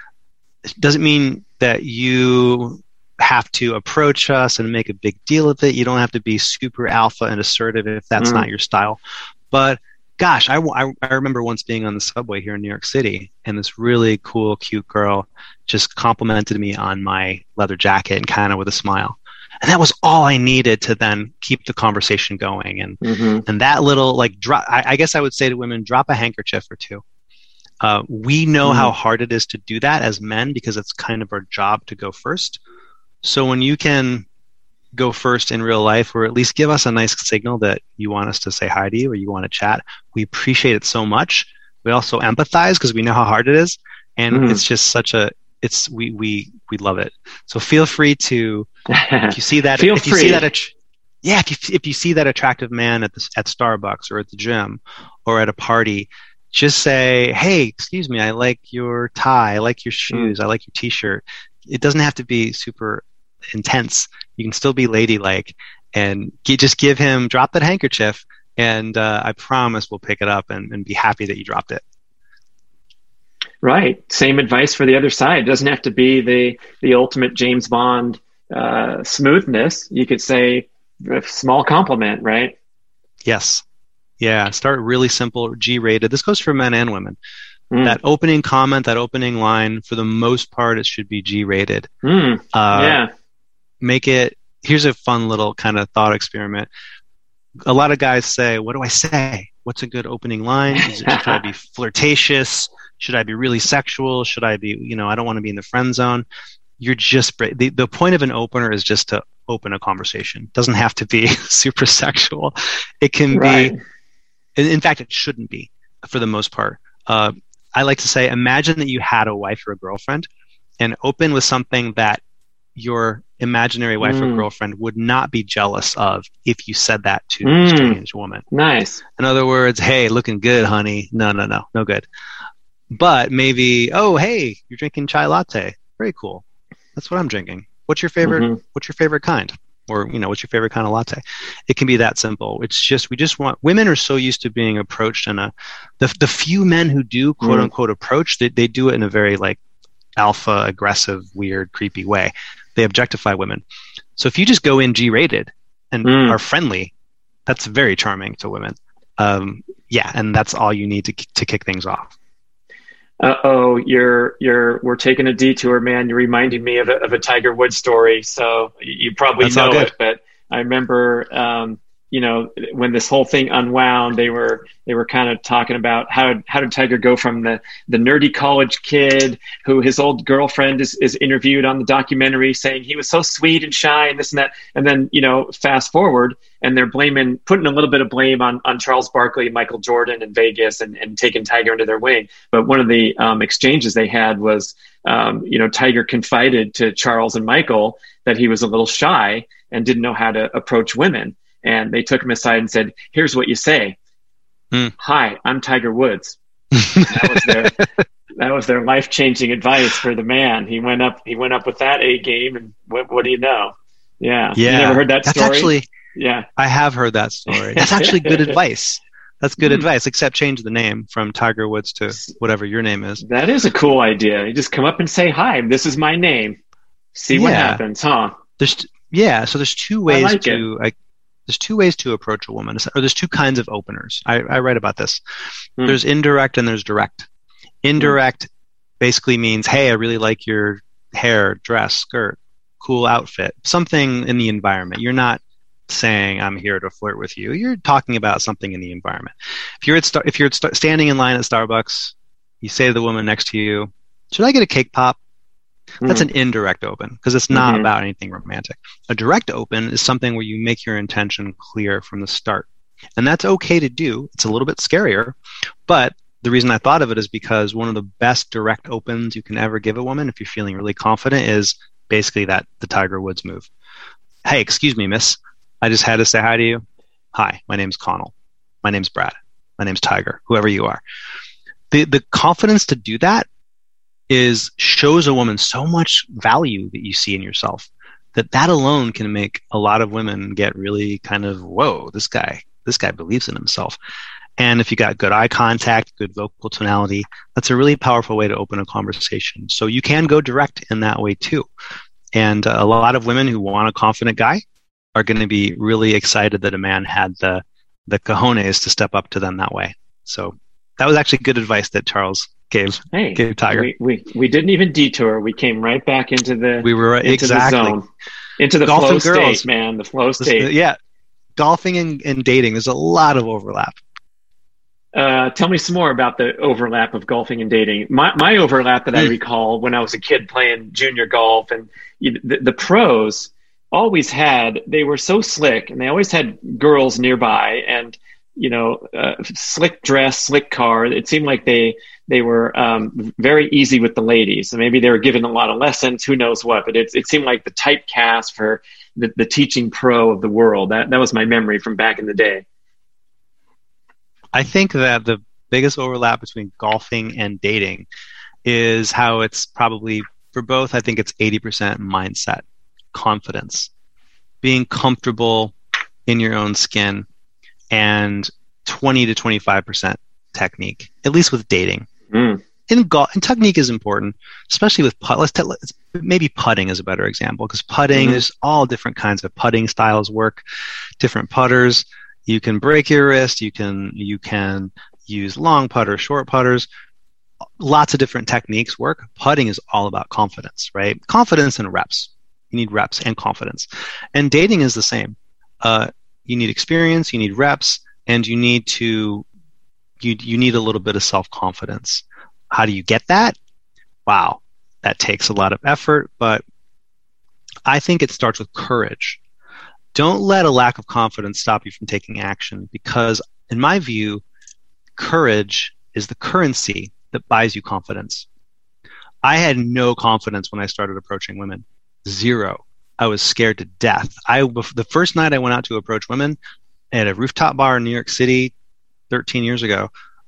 It doesn't mean that you have to approach us and make a big deal of it. You don't have to be super alpha and assertive if that's mm. not your style. But gosh, I, I, I remember once being on the subway here in New York City, and this really cool, cute girl just complimented me on my leather jacket and kind of with a smile. And that was all I needed to then keep the conversation going. And mm-hmm. and that little, like, drop, I, I guess I would say to women, drop a handkerchief or two. Uh, we know mm-hmm. how hard it is to do that as men because it's kind of our job to go first. So when you can go first in real life, or at least give us a nice signal that you want us to say hi to you or you want to chat, we appreciate it so much. We also empathize because we know how hard it is. And mm-hmm. it's just such a, it's, we, we, we love it. So feel free to, if you see that, feel if you free. see that, yeah, if you, if you see that attractive man at the, at Starbucks or at the gym or at a party, just say, "Hey, excuse me, I like your tie. I like your shoes. I like your t-shirt." It doesn't have to be super intense. You can still be ladylike and get, just give him, drop that handkerchief and uh, I promise we'll pick it up and, and be happy that you dropped it. Right. Same advice for the other side. It doesn't have to be the the ultimate James Bond uh, smoothness. You could say a small compliment, right? Yes. Yeah. Start really simple, G-rated. This goes for men and women. Mm. That opening comment, that opening line, for the most part, it should be G-rated. Mm. Uh, yeah. Make it, here's a fun little kind of thought experiment. A lot of guys say, what do I say? What's a good opening line? Is it, should I be flirtatious? Should I be really sexual? Should I be, you know, I don't want to be in the friend zone. You're just, the, the point of an opener is just to open a conversation. It doesn't have to be super sexual. It can right. be, in fact, it shouldn't be for the most part. Uh, I like to say, imagine that you had a wife or a girlfriend, and open with something that your imaginary wife mm. or girlfriend would not be jealous of if you said that to mm. a strange woman. Nice. In other words, hey, looking good, honey. No, no, no, no good. But maybe, oh, hey, you're drinking chai latte. Very cool. That's what I'm drinking. What's your favorite? Mm-hmm. What's your favorite kind? Or, you know, what's your favorite kind of latte? It can be that simple. It's just, we just want, women are so used to being approached in a, the the few men who do quote mm. unquote approach, they, they do it in a very like alpha, aggressive, weird, creepy way. They objectify women. So if you just go in G-rated and mm. are friendly, that's very charming to women. Um, yeah, and that's all you need to to kick things off. Uh oh, you're you're we're taking a detour, man. You're reminding me of a of a Tiger Woods story. So you probably That's know all good. it, but I remember, um, you know, when this whole thing unwound, they were they were kind of talking about how how did Tiger go from the the nerdy college kid who his old girlfriend is is interviewed on the documentary saying he was so sweet and shy and this and that, and then you know fast forward. And they're blaming, putting a little bit of blame on, on Charles Barkley, Michael Jordan in Vegas, and, and taking Tiger under their wing. But one of the um, exchanges they had was, um, you know, Tiger confided to Charles and Michael that he was a little shy and didn't know how to approach women. And they took him aside and said, here's what you say. Mm. Hi, I'm Tiger Woods. that was their that was their life-changing advice for the man. He went up, he went up with that A game, and what, what do you know? Yeah. Yeah. You never heard that That's story? Actually- Yeah, I have heard that story. That's actually good advice. That's good mm. advice, except change the name from Tiger Woods to whatever your name is. That is a cool idea. You just come up and say, hi, this is my name. See what yeah. happens, huh? There's t- yeah, so there's two ways like to I, there's two ways to approach a woman, or there's two kinds of openers. I, I write about this. Mm. There's indirect and there's direct. Indirect mm. basically means, hey, I really like your hair, dress, skirt, cool outfit, something in the environment. You're not saying I'm here to flirt with you. You're talking about something in the environment. If you're at Star- if you're at Star- standing in line at Starbucks, you say to the woman next to you, "Should I get a cake pop?" Mm-hmm. That's an indirect open because it's not mm-hmm. about anything romantic. A direct open is something where you make your intention clear from the start, and that's okay to do. It's a little bit scarier, but the reason I thought of it is because one of the best direct opens you can ever give a woman, if you're feeling really confident, is basically that the Tiger Woods move. Hey, excuse me, miss. I just had to say hi to you. Hi, my name's Connell. My name's Brad. My name's Tiger, whoever you are. The the confidence to do that is shows a woman so much value that you see in yourself that that alone can make a lot of women get really kind of, whoa, this guy, this guy believes in himself. And if you got good eye contact, good vocal tonality, that's a really powerful way to open a conversation. So you can go direct in that way too. And uh, a lot of women who want a confident guy are going to be really excited that a man had the the cojones to step up to them that way. So that was actually good advice that Charles gave, hey, gave Tiger. We, we we didn't even detour. We came right back into the we were into exactly the zone, into the Golf flow and girls. state, man. The flow state. Yeah, golfing and, and dating. There's a lot of overlap. Uh, tell me some more about the overlap of golfing and dating. My my overlap that I recall when I was a kid playing junior golf, and you, the, the pros always had, they were so slick, and they always had girls nearby, and you know, uh, slick dress, slick car. It seemed like they they were um, very easy with the ladies, and maybe they were given a lot of lessons. Who knows what? But it it seemed like the typecast for the, the teaching pro of the world. That that was my memory from back in the day. I think that the biggest overlap between golfing and dating is how it's probably, for both, I think it's eighty percent mindset, confidence, being comfortable in your own skin, and twenty to twenty-five percent technique, at least with dating. Mm. In golf, and technique is important, especially with putt. Let's, t- let's maybe putting is a better example, because putting, Mm-hmm. there's all different kinds of putting styles work, different putters. You can break your wrist. You can you can use long putters, short putters. Lots of different techniques work. Putting is all about confidence, right? Confidence and reps. You need reps and confidence. And dating is the same. Uh, you need experience, you need reps, and you need to you you need a little bit of self-confidence. How do you get that? Wow, that takes a lot of effort, but I think it starts with courage. Don't let a lack of confidence stop you from taking action, because in my view, courage is the currency that buys you confidence. I had no confidence when I started approaching women. Zero. I was scared to death. I the first night I went out to approach women at a rooftop bar in New York City thirteen years ago,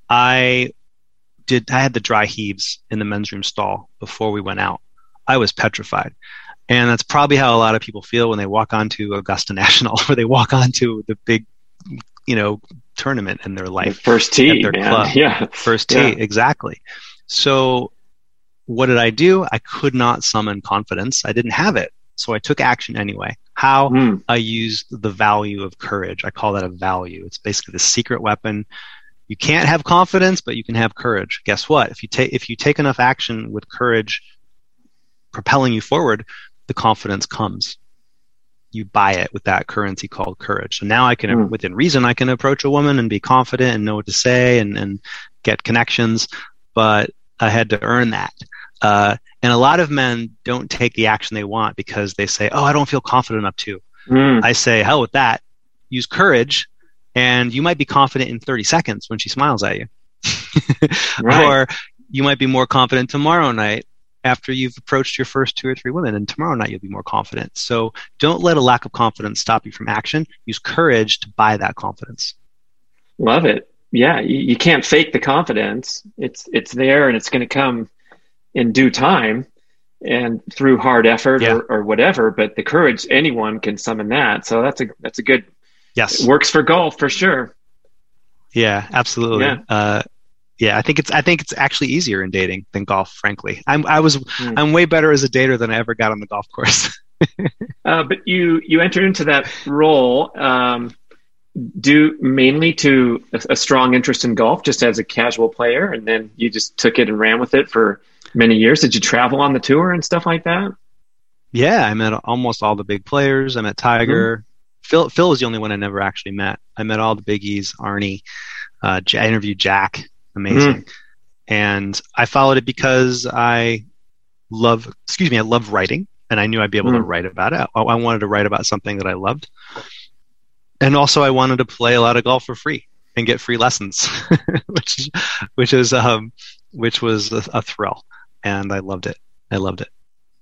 I did I had the dry heaves in the men's room stall before we went out. I was petrified. And that's probably how a lot of people feel when they walk onto Augusta National, or they walk onto the big, you know, tournament in their life. First tee, their man. club. Yeah. First tee, Yeah. exactly. So what did I do? I could not summon confidence. I didn't have it. So I took action anyway. How? Mm. I used the value of courage. I call that a value. It's basically the secret weapon. You can't have confidence, but you can have courage. Guess what? If you take if you take enough action with courage propelling you forward, the confidence comes. You buy it with that currency called courage. So now I can, Mm. within reason, I can approach a woman and be confident and know what to say and, and get connections, but I had to earn that. Uh, and a lot of men don't take the action they want because they say, oh, I don't feel confident enough to. Mm. I say, hell with that. Use courage, and you might be confident in thirty seconds when she smiles at you. Right. Or you might be more confident tomorrow night after you've approached your first two or three women, and tomorrow night you'll be more confident. So don't let a lack of confidence stop you from action. Use courage to buy that confidence. Love it. Yeah, you, you can't fake the confidence. It's it's there, and it's going to come in due time and through hard effort Yeah. or, or whatever. But the courage, anyone can summon that. So that's a that's a good. Yes. It works for golf for sure. Yeah, absolutely. Yeah. Uh, yeah, I think it's I think it's actually easier in dating than golf. Frankly, I'm I was Mm. I'm way better as a dater than I ever got on the golf course. Uh, but you you entered into that role um, due mainly to a, a strong interest in golf, just as a casual player, and then you just took it and ran with it for many years. Did you travel on the tour and stuff like that? Yeah, I met almost all the big players. I met Tiger. Mm-hmm. Phil Phil was the only one I never actually met. I met all the biggies. Arnie. Uh, J- I interviewed Jack. Amazing. Mm. And I followed it because I love. Excuse me. I love writing, and I knew I'd be able to Mm. write about it. I, I wanted to write about something that I loved, and also I wanted to play a lot of golf for free and get free lessons, which is which is um which was a, a thrill, and I loved it. I loved it.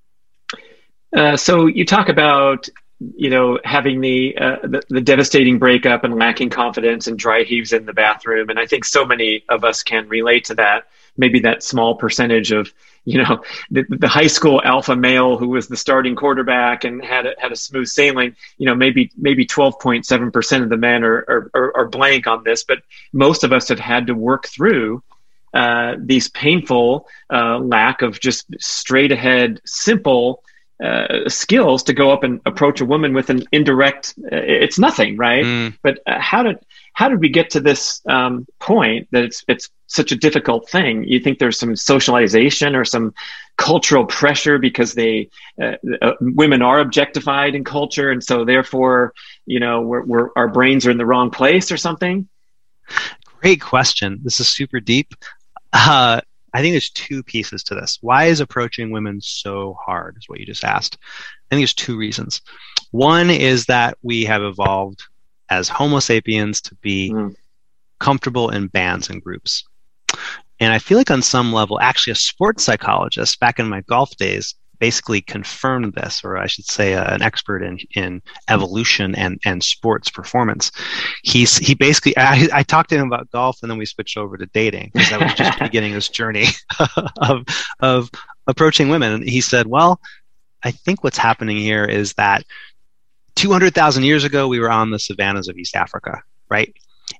Uh, so you talk about, you know, having the, uh, the the devastating breakup and lacking confidence and dry heaves in the bathroom, and I think so many of us can relate to that. Maybe that small percentage of, you know, the, the high school alpha male who was the starting quarterback and had a, had a smooth sailing. You know, maybe maybe twelve point seven percent of the men are, are are are blank on this, but most of us have had to work through uh, these painful uh, lack of just straight ahead, simple. Uh, skills to go up and approach a woman with an indirect, uh, it's nothing, right? Mm. But uh, how did how did we get to this um, point that it's it's such a difficult thing? You think there's some socialization or some cultural pressure because they uh, uh, women are objectified in culture, and so therefore, you know, we're, we're our brains are in the wrong place or something? Great question. This is super deep. Uh, I think there's two pieces to this. Why is approaching women so hard, is what you just asked. I think there's two reasons. One is that we have evolved as Homo sapiens to be Mm. comfortable in bands and groups. And I feel like on some level, actually a sports psychologist back in my golf days basically confirmed this, or I should say uh, an expert in, in evolution and, and sports performance. He's he basically, I, I talked to him about golf, and then we switched over to dating because I was just beginning this journey of, of approaching women. And he said, well, I think what's happening here is that two hundred thousand years ago, we were on the savannas of East Africa, right?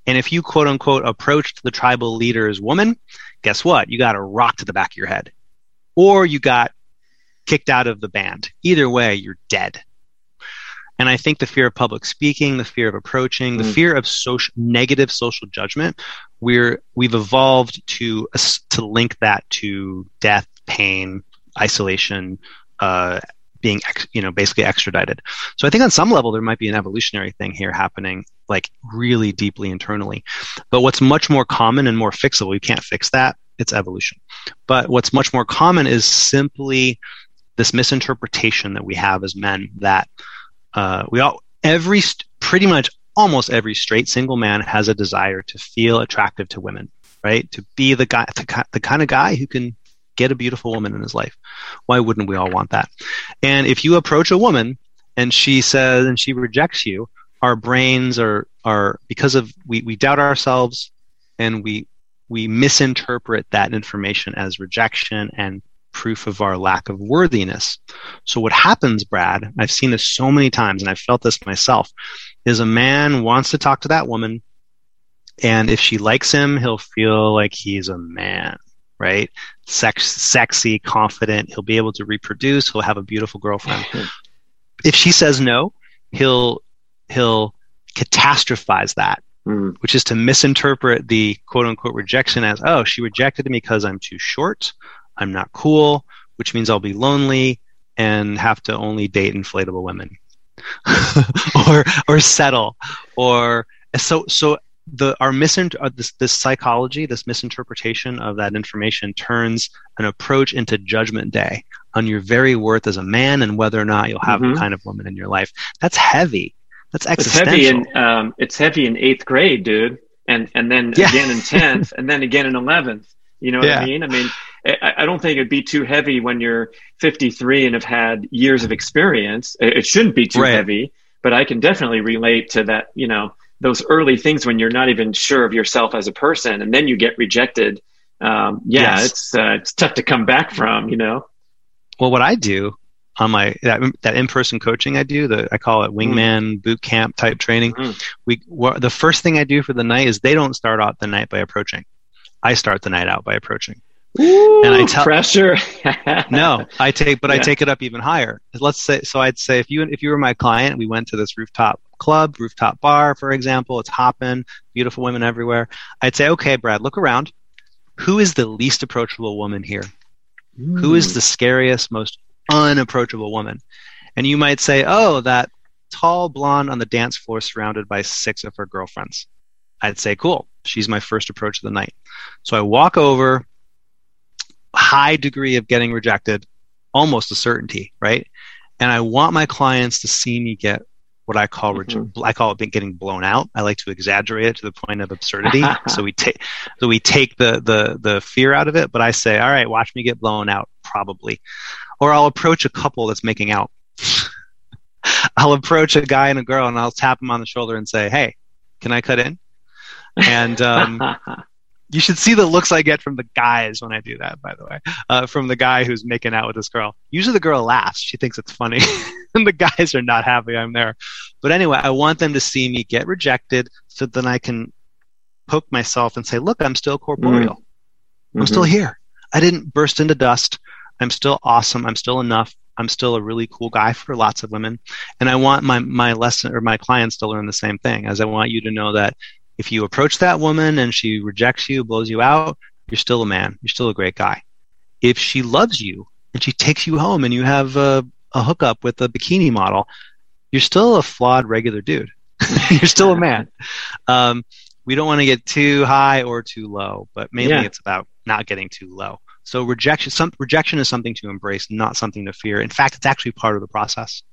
And if you quote unquote approached the tribal leader's woman, guess what? You got a rock to the back of your head, or you got kicked out of the band. Either way, you're dead. And I think the fear of public speaking, the fear of approaching, the mm. fear of social, negative social judgment, we're, we've evolved to, uh, to link that to death, pain, isolation, uh, being, ex, you know, basically extradited. So I think on some level, there might be an evolutionary thing here happening, like really deeply internally. But what's much more common and more fixable, we can't fix that. It's evolution. But what's much more common is simply this misinterpretation that we have as men that Uh, we all, every, pretty much almost every straight single man has a desire to feel attractive to women, right? To be the guy, the, the kind of guy who can get a beautiful woman in his life. Why wouldn't we all want that? And if you approach a woman and she says, and she rejects you, our brains are, are because of, we, we doubt ourselves and we, we misinterpret that information as rejection and proof of our lack of worthiness. So what happens, Brad, I've seen this so many times and I've felt this myself, is a man wants to talk to that woman, and if she likes him, he'll feel like he's a man, right? Sex, sexy, confident, he'll be able to reproduce, he'll have a beautiful girlfriend. If she says no, he'll he'll catastrophize that, mm. which is to misinterpret the quote-unquote rejection as, oh, she rejected me because I'm too short, I'm not cool, which means I'll be lonely and have to only date inflatable women, or or settle, or so so the our misint uh, this this psychology, this misinterpretation of that information turns an approach into judgment day on your very worth as a man and whether or not you'll have mm-hmm. the kind of woman in your life. That's heavy. That's existential. It's heavy in um, it's heavy in eighth grade, dude, and and then yeah. again in tenth, and then again in eleventh. You know what yeah. I mean? I mean, I, I don't think it'd be too heavy when you're fifty-three and have had years of experience. It, it shouldn't be too right. heavy, but I can definitely relate to that, you know, those early things when you're not even sure of yourself as a person and then you get rejected. Um, yeah, yes. it's uh, it's tough to come back from, you know? Well, what I do on my, that, that in-person coaching I do, the, I call it wingman mm. boot camp type training. Mm. We, well, the first thing I do for the night is they don't start out the night by approaching. I start the night out by approaching. Ooh, and I tell pressure. no, I take, but yeah. I take it up even higher. Let's say, so I'd say if you, if you were my client, we went to this rooftop club, rooftop bar, for example, it's hopping, beautiful women everywhere. I'd say, okay, Brad, look around. Who is the least approachable woman here? Mm. Who is the scariest, most unapproachable woman? And you might say, oh, that tall blonde on the dance floor surrounded by six of her girlfriends. I'd say, cool. She's my first approach of the night. So I walk over, high degree of getting rejected, almost a certainty, right? And I want my clients to see me get what I call mm-hmm. reje- I call it getting blown out. I like to exaggerate it to the point of absurdity. so we take so we take the the the fear out of it. But I say, all right, watch me get blown out, probably. Or I'll approach a couple that's making out. I'll approach a guy and a girl, and I'll tap them on the shoulder and say, hey, can I cut in? And um, you should see the looks I get from the guys when I do that, by the way, uh, from the guy who's making out with this girl. Usually the girl laughs. She thinks it's funny. And the guys are not happy I'm there. But anyway, I want them to see me get rejected so then I can poke myself and say, look, I'm still corporeal. Mm-hmm. I'm still here. I didn't burst into dust. I'm still awesome. I'm still enough. I'm still a really cool guy for lots of women. And I want my, my lesson or my clients to learn the same thing, as I want you to know that if you approach that woman and she rejects you, blows you out, you're still a man. You're still a great guy. If she loves you and she takes you home and you have a, a hookup with a bikini model, you're still a flawed regular dude. You're still a man. Um, we don't want to get too high or too low, but mainly yeah. it's about not getting too low. So rejection, some, rejection is something to embrace, not something to fear. In fact, it's actually part of the process.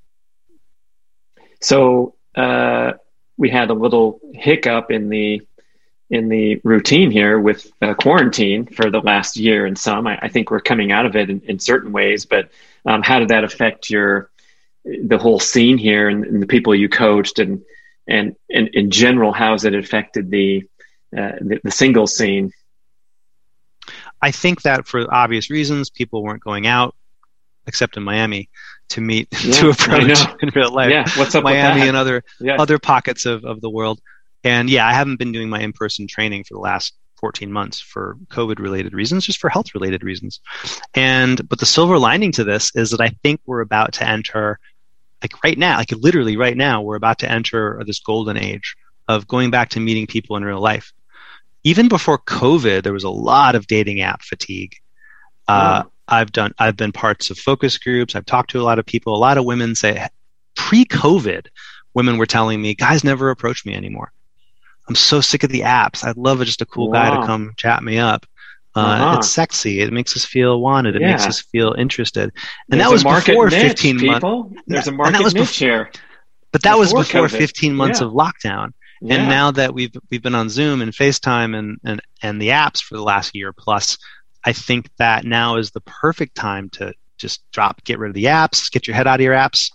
So, uh, we had a little hiccup in the in the routine here with uh, quarantine for the last year and some. I, I think we're coming out of it in, in certain ways, but um, how did that affect your the whole scene here and, and the people you coached, and and, and in general, how has it affected the, uh, the the single scene? I think that for obvious reasons, people weren't going out, except in Miami, to meet, yeah, to approach in real life. Yeah, what's up Miami with that? and other, yeah. other pockets of, of the world. And yeah, I haven't been doing my in-person training for the last fourteen months for COVID-related reasons, just for health-related reasons. And but the silver lining to this is that I think we're about to enter, like right now, like literally right now, we're about to enter this golden age of going back to meeting people in real life. Even before COVID, there was a lot of dating app fatigue. Uh, oh. I've done, I've been parts of focus groups. I've talked to a lot of people. A lot of women say, pre-COVID, women were telling me, guys never approach me anymore. I'm so sick of the apps. I'd love just a cool wow. guy to come chat me up. Uh, uh-huh. It's sexy. It makes us feel wanted. It yeah. makes us feel interested. And There's that was before niche, fifteen months. There's a market niche bef- here. But that before was before COVID. fifteen months yeah. of lockdown. Yeah. And now that we've we've been on Zoom and FaceTime and, and, and the apps for the last year plus, I think that now is the perfect time to just drop, get rid of the apps, get your head out of your apps,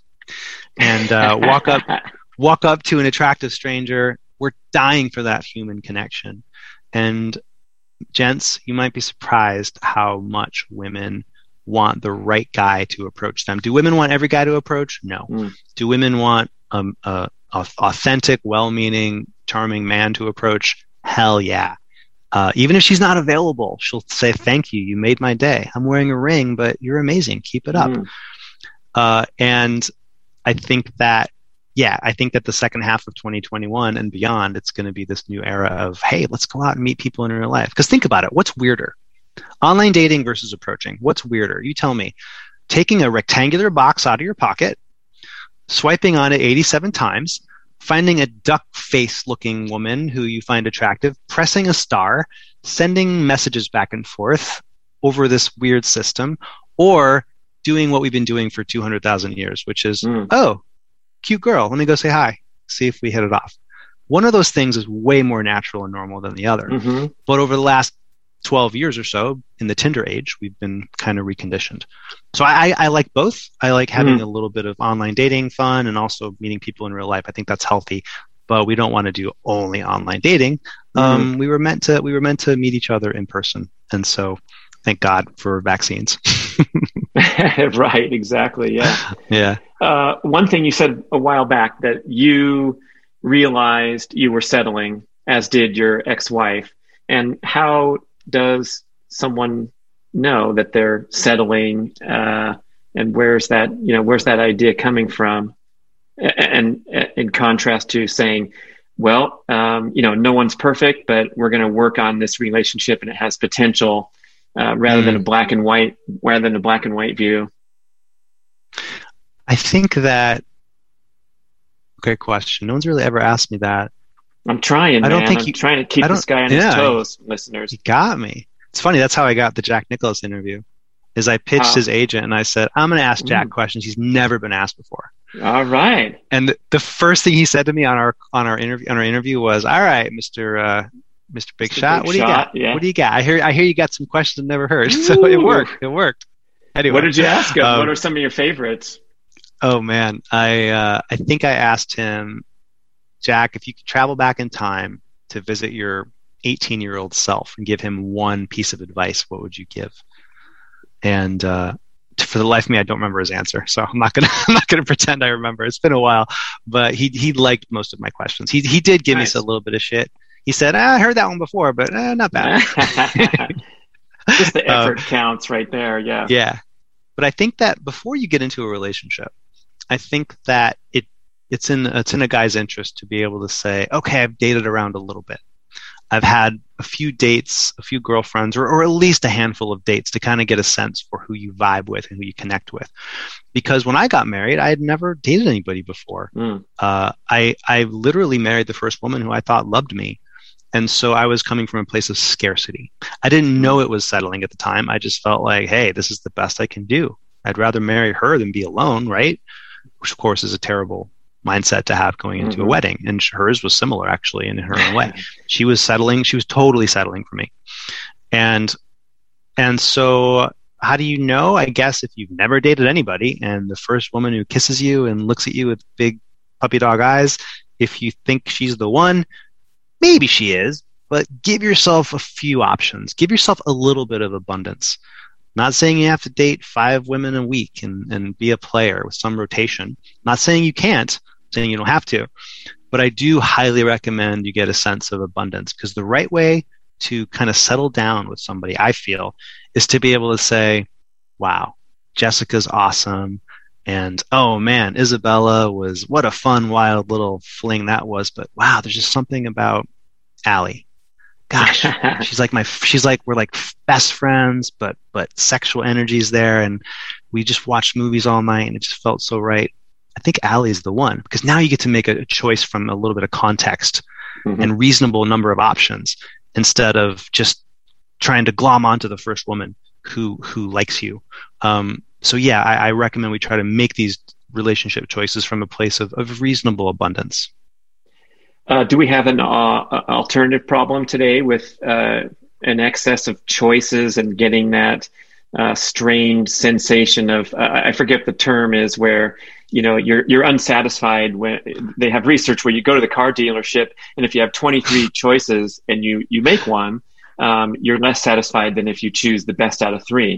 and uh, walk up walk up to an attractive stranger. We're dying for that human connection. And gents, you might be surprised how much women want the right guy to approach them. Do women want every guy to approach? No. Mm. Do women want um, a authentic, well-meaning, charming man to approach? Hell yeah. Uh, even if she's not available, she'll say, thank you. You made my day. I'm wearing a ring, but you're amazing. Keep it up. Mm. Uh, and I think that, yeah, I think that the second half of twenty twenty-one and beyond, it's going to be this new era of, hey, let's go out and meet people in real life. Because think about it. What's weirder? Online dating versus approaching. What's weirder? You tell me. Taking a rectangular box out of your pocket, swiping on it eighty-seven times, finding a duck face looking woman who you find attractive, pressing a star, sending messages back and forth over this weird system, or doing what we've been doing for two hundred thousand years, which is, mm. oh, cute girl, let me go say hi, see if we hit it off. One of those things is way more natural and normal than the other. Mm-hmm. But over the last twelve years or so, in the Tinder age, we've been kind of reconditioned. So I, I like both. I like having mm. a little bit of online dating fun and also meeting people in real life. I think that's healthy, but we don't want to do only online dating. Mm. Um, we were meant to we were meant to meet each other in person, and so thank God for vaccines. Right, exactly. Yeah. Yeah. Uh, one thing you said a while back that you realized you were settling, as did your ex-wife. And how does someone know that they're settling? Uh, and where's that, you know, where's that idea coming from? And, and in contrast to saying, well, um, you know, no one's perfect, but we're going to work on this relationship and it has potential, uh, rather mm. than a black and white, rather than a black and white view. I think that, great question. No one's really ever asked me that. I'm trying, man. I don't think I'm you, trying to keep this guy on yeah, his toes, listeners. You got me. It's funny. That's how I got the Jack Nicklaus interview. Is I pitched oh. his agent and I said, I'm going to ask Jack mm. questions he's never been asked before. All right. And the, the first thing he said to me on our on our interview on our interview was, "All right, Mister Uh, Mister Big Mister Shot, Big what do you Shot, got? Yeah. What do you got? I hear I hear you got some questions I've never heard." Ooh. So it worked. It worked. Anyway, what did you ask him? Um, what are some of your favorites? Oh man, I uh, I think I asked him, Jack, if you could travel back in time to visit your eighteen-year-old self and give him one piece of advice, what would you give? And uh, for the life of me, I don't remember his answer, so I'm not gonna I'm not gonna pretend I remember. It's been a while, but he he liked most of my questions. He he did give nice. me a little bit of shit. He said, ah, "I heard that one before, but eh, not bad." Just the effort uh, counts right there. Yeah. Yeah, but I think that before you get into a relationship, I think that it it's in it's in a guy's interest to be able to say, okay, I've dated around a little bit. I've had a few dates, a few girlfriends, or, or at least a handful of dates to kind of get a sense for who you vibe with and who you connect with. Because when I got married, I had never dated anybody before. Mm. Uh, I I literally married the first woman who I thought loved me. And so I was coming from a place of scarcity. I didn't know it was settling at the time. I just felt like, hey, this is the best I can do. I'd rather marry her than be alone, right? Which, of course, is a terrible mindset to have going into mm-hmm. a wedding. And hers was similar, actually, in her own way. She was settling. She was totally settling for me. And and so how do you know? I guess if you've never dated anybody and the first woman who kisses you and looks at you with big puppy dog eyes, if you think she's the one, maybe she is, but give yourself a few options. Give yourself a little bit of abundance. Not saying you have to date five women a week and, and be a player with some rotation. Not saying you can't, saying you don't have to. But I do highly recommend you get a sense of abundance, because the right way to kind of settle down with somebody, I feel, is to be able to say, wow, Jessica's awesome. And oh man, Isabella was, what a fun, wild little fling that was. But wow, there's just something about Allie. Gosh, she's like my, she's like, we're like best friends, but, but sexual energy's there. And we just watched movies all night and it just felt so right. I think Allie's the one, because now you get to make a choice from a little bit of context mm-hmm. and reasonable number of options, instead of just trying to glom onto the first woman who, who likes you. Um, so yeah, I, I recommend we try to make these relationship choices from a place of, of reasonable abundance. Uh, do we have an uh, alternative problem today with uh, an excess of choices and getting that uh, strained sensation of, uh, I forget the term is, where, you know, you're you're unsatisfied when they have research where you go to the car dealership, and if you have twenty-three choices and you, you make one, um, you're less satisfied than if you choose the best out of three.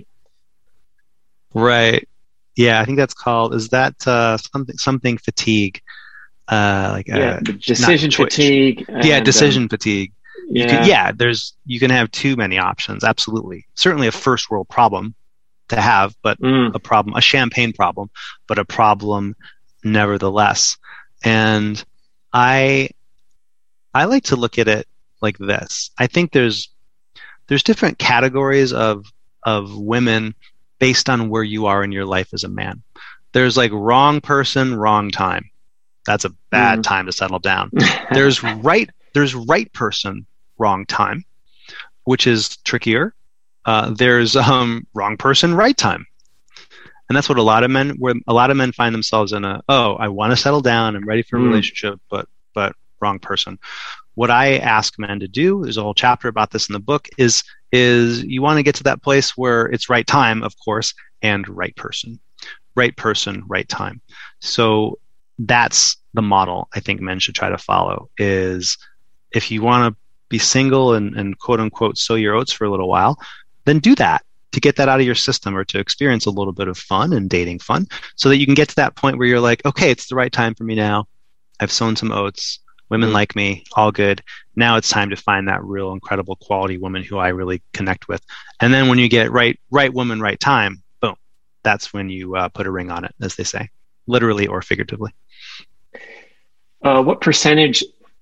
Right. Yeah, I think that's called, is that uh, something something fatigue? Uh, like yeah, uh, decision fatigue. And, yeah, decision um, fatigue. Yeah. You can, yeah, there's you can have too many options. Absolutely, certainly a first world problem to have, but mm. a problem, a champagne problem, but a problem nevertheless. And I, I like to look at it like this. I think there's there's different categories of of women based on where you are in your life as a man. There's like wrong person, wrong time. That's a bad mm. time to settle down. There's right, there's right person, wrong time, which is trickier. Uh, there's um, wrong person, right time, and that's what a lot of men, where a lot of men find themselves in a, oh, I want to settle down, I'm ready for a mm. relationship, but but wrong person. What I ask men to do, there's a whole chapter about this in the book, is is you want to get to that place where it's right time, of course, and right person, right person, right time. So that's the model I think men should try to follow, is if you want to be single and, and quote unquote sow your oats for a little while, then do that to get that out of your system, or to experience a little bit of fun and dating fun, so that you can get to that point where you're like, okay, it's the right time for me now. I've sown some oats. Women mm-hmm. like me, all good. Now it's time to find that real incredible quality woman who I really connect with. And then when you get right, right woman, right time, boom, that's when you uh, put a ring on it, as they say, literally or figuratively. Uh, what percentage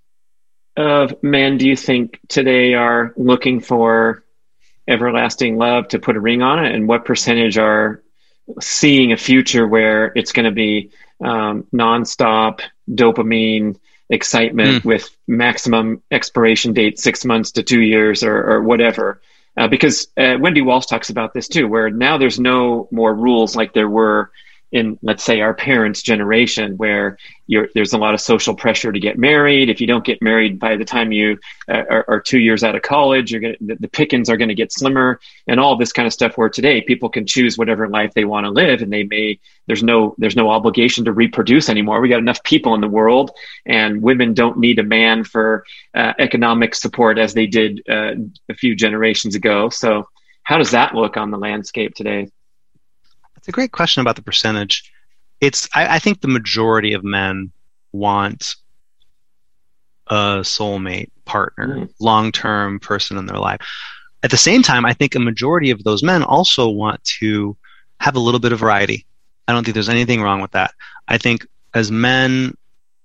of men do you think today are looking for everlasting love to put a ring on it? And what percentage are seeing a future where it's going to be um, nonstop dopamine excitement mm. with maximum expiration date, six months to two years or, or whatever? Uh, because uh, Wendy Walsh talks about this too, where now there's no more rules like there were in, let's say, our parents' generation, where you're, there's a lot of social pressure to get married. If you don't get married by the time you uh, are, are two years out of college, you're gonna, the, the pickings are going to get slimmer, and all this kind of stuff. Where today people can choose whatever life they want to live, and they may there's no there's no obligation to reproduce anymore. We got enough people in the world, and women don't need a man for uh, economic support as they did uh, a few generations ago. So, how does that look on the landscape today? It's a great question about the percentage. It's I, I think the majority of men want a soulmate partner, mm. long-term person in their life. At the same time, I think a majority of those men also want to have a little bit of variety. I don't think there's anything wrong with that. I think as men,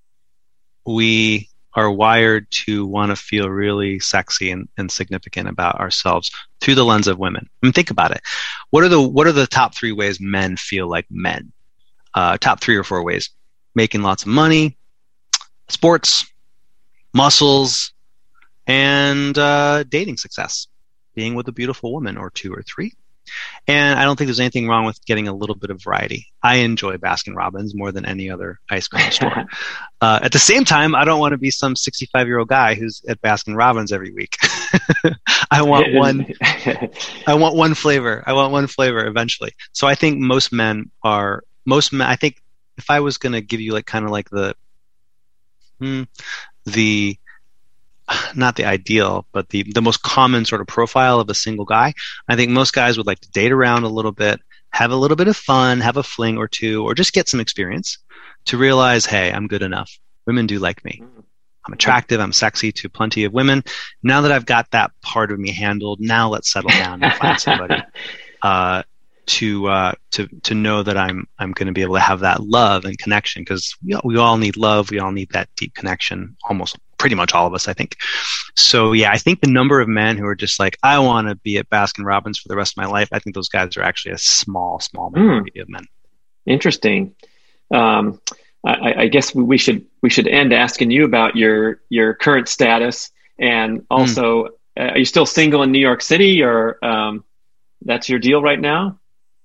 we are wired to want to feel really sexy and, and significant about ourselves through the lens of women. I mean, think about it. What are the what are the top three ways men feel like men? Uh, top three or four ways: making lots of money, sports, muscles, and uh, dating success. Being with a beautiful woman or two or three. And I don't think there's anything wrong with getting a little bit of variety. I enjoy Baskin Robbins more than any other ice cream store. Uh, at the same time, I don't want to be some sixty-five-year-old guy who's at Baskin Robbins every week. I want one. I want one flavor. I want one flavor eventually. So I think most men are most men. I think if I was going to give you like kind of like the hmm, the not the ideal, but the, the most common sort of profile of a single guy, I think most guys would like to date around a little bit, have a little bit of fun, have a fling or two, or just get some experience to realize, hey, I'm good enough. Women do like me. I'm attractive. I'm sexy to plenty of women. Now that I've got that part of me handled, now let's settle down and find somebody uh, to uh, to to know that I'm I'm going to be able to have that love and connection, because we all, we all need love. We all need that deep connection. Almost pretty much all of us, I think. So yeah, I think the number of men who are just like, I want to be at Baskin Robbins for the rest of my life, I think those guys are actually a small, small minority mm. of men. Interesting. Um, I, I guess we should we should end asking you about your your current status, and also, mm. uh, are you still single in New York City, or um, that's your deal right now?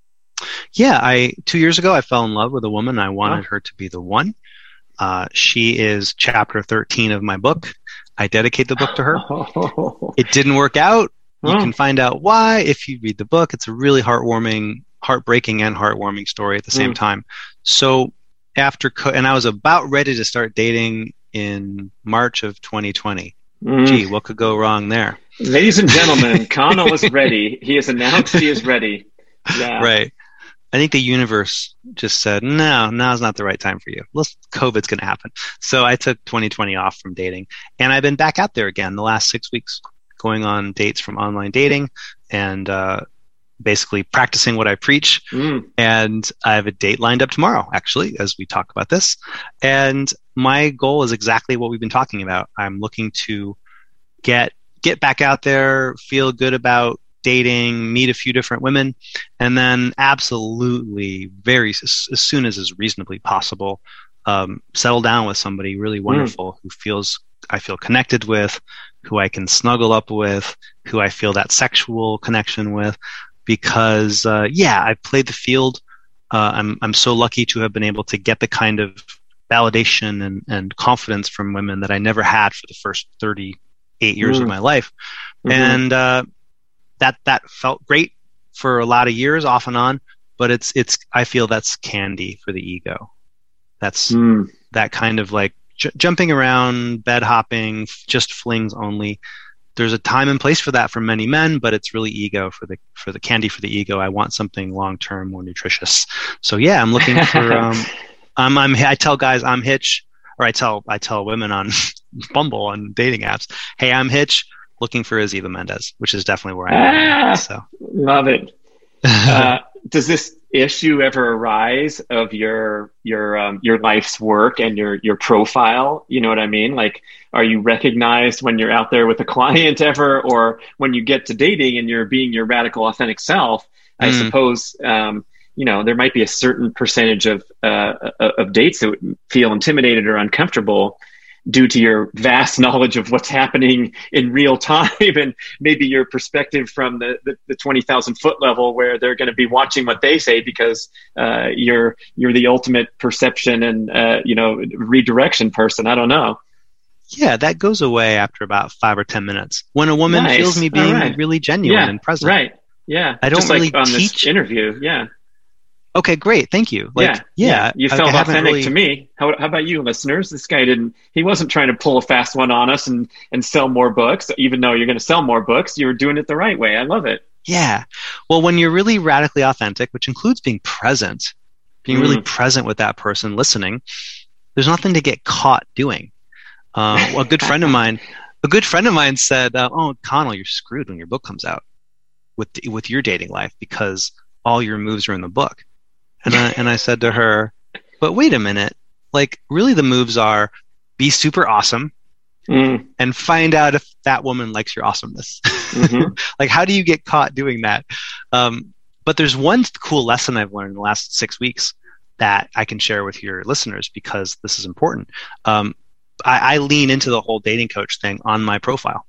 Yeah, I two years ago I fell in love with a woman. I wanted oh. her to be the one. Uh, she is chapter thirteen of my book. I dedicate the book to her. Oh. It didn't work out. You oh. can find out why if you read the book. It's a really heartwarming, heartbreaking, and heartwarming story at the same mm. time. So. After co- and I was about ready to start dating in March of twenty twenty. Mm. Gee, what could go wrong there? Ladies and gentlemen, Connell is ready. He has announced he is ready. Yeah. Right. I think the universe just said, no, now's not the right time for you. Let's, COVID's going to happen. So I took twenty twenty off from dating, and I've been back out there again the last six weeks, going on dates from online dating and uh, basically practicing what I preach. Mm. And I have a date lined up tomorrow, actually, as we talk about this. And my goal is exactly what we've been talking about. I'm looking to get get back out there, feel good about dating, meet a few different women, and then absolutely very as, as soon as is reasonably possible, um, settle down with somebody really wonderful mm. who feels I feel connected with, who I can snuggle up with, who I feel that sexual connection with. Because, uh, yeah, I've played the field. Uh, I'm I'm so lucky to have been able to get the kind of validation and, and confidence from women that I never had for the first thirty-eight years mm. of my life. Mm-hmm. And uh, that that felt great for a lot of years, off and on. But it's it's I feel that's candy for the ego. That's mm. that kind of like j- jumping around, bed hopping, just flings only. There's a time and place for that for many men, but it's really ego for the for the candy for the ego. I want something long term, more nutritious. So yeah, I'm looking for. Um, I'm, I'm I tell guys I'm Hitch, or I tell I tell women on Bumble on dating apps, hey, I'm Hitch, looking for Aziva Mendez, which is definitely where I am. Ah, so love it. Uh, does this issue ever arise of your your um, your life's work and your your profile? You know what I mean? Like, are you recognized when you're out there with a client ever, or when you get to dating and you're being your radical, authentic self? I mm. suppose um, you know there might be a certain percentage of uh, of dates that would feel intimidated or uncomfortable due to your vast knowledge of what's happening in real time, and maybe your perspective from the, the, the twenty thousand foot level where they're going to be watching what they say because uh, you're you're the ultimate perception and uh, you know redirection person. I don't know. Yeah, that goes away after about five or ten minutes when a woman nice. feels me being right. really genuine yeah, and present. Right. Yeah. I don't Just really like on teach this interview. Yeah. Okay, great. Thank you. Like, yeah, yeah, yeah. You I, felt I authentic really... to me. How, how about you, listeners? This guy didn't, he wasn't trying to pull a fast one on us and, and sell more books, even though you're going to sell more books. You were doing it the right way. I love it. Yeah. Well, when you're really radically authentic, which includes being present, being mm. really present with that person, listening, there's nothing to get caught doing. Uh, well, a good friend of mine, a good friend of mine said, uh, "Oh, Connell, you're screwed when your book comes out with with your dating life because all your moves are in the book." And I and I said to her, "But wait a minute! Like, really, the moves are be super awesome mm. and find out if that woman likes your awesomeness. Mm-hmm. Like, how do you get caught doing that?" Um, but there's one cool lesson I've learned in the last six weeks that I can share with your listeners because this is important. Um, I, I lean into the whole dating coach thing on my profile.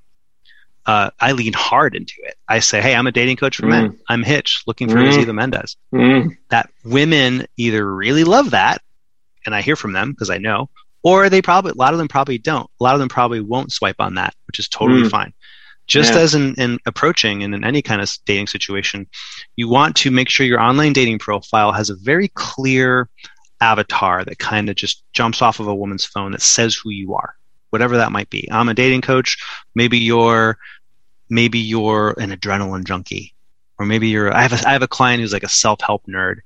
Uh, I lean hard into it. I say, hey, I'm a dating coach for mm. men. I'm Hitch, looking for mm. Aziva Mendez. Mm. That women either really love that, and I hear from them because I know, or they probably, a lot of them probably don't. A lot of them probably won't swipe on that, which is totally mm. fine. Just yeah. as in, in approaching and in any kind of dating situation, you want to make sure your online dating profile has a very clear avatar that kind of just jumps off of a woman's phone that says who you are. Whatever that might be. I'm a dating coach. Maybe you're, maybe you're an adrenaline junkie, or maybe you're. I have a, I have a client who's like a self-help nerd,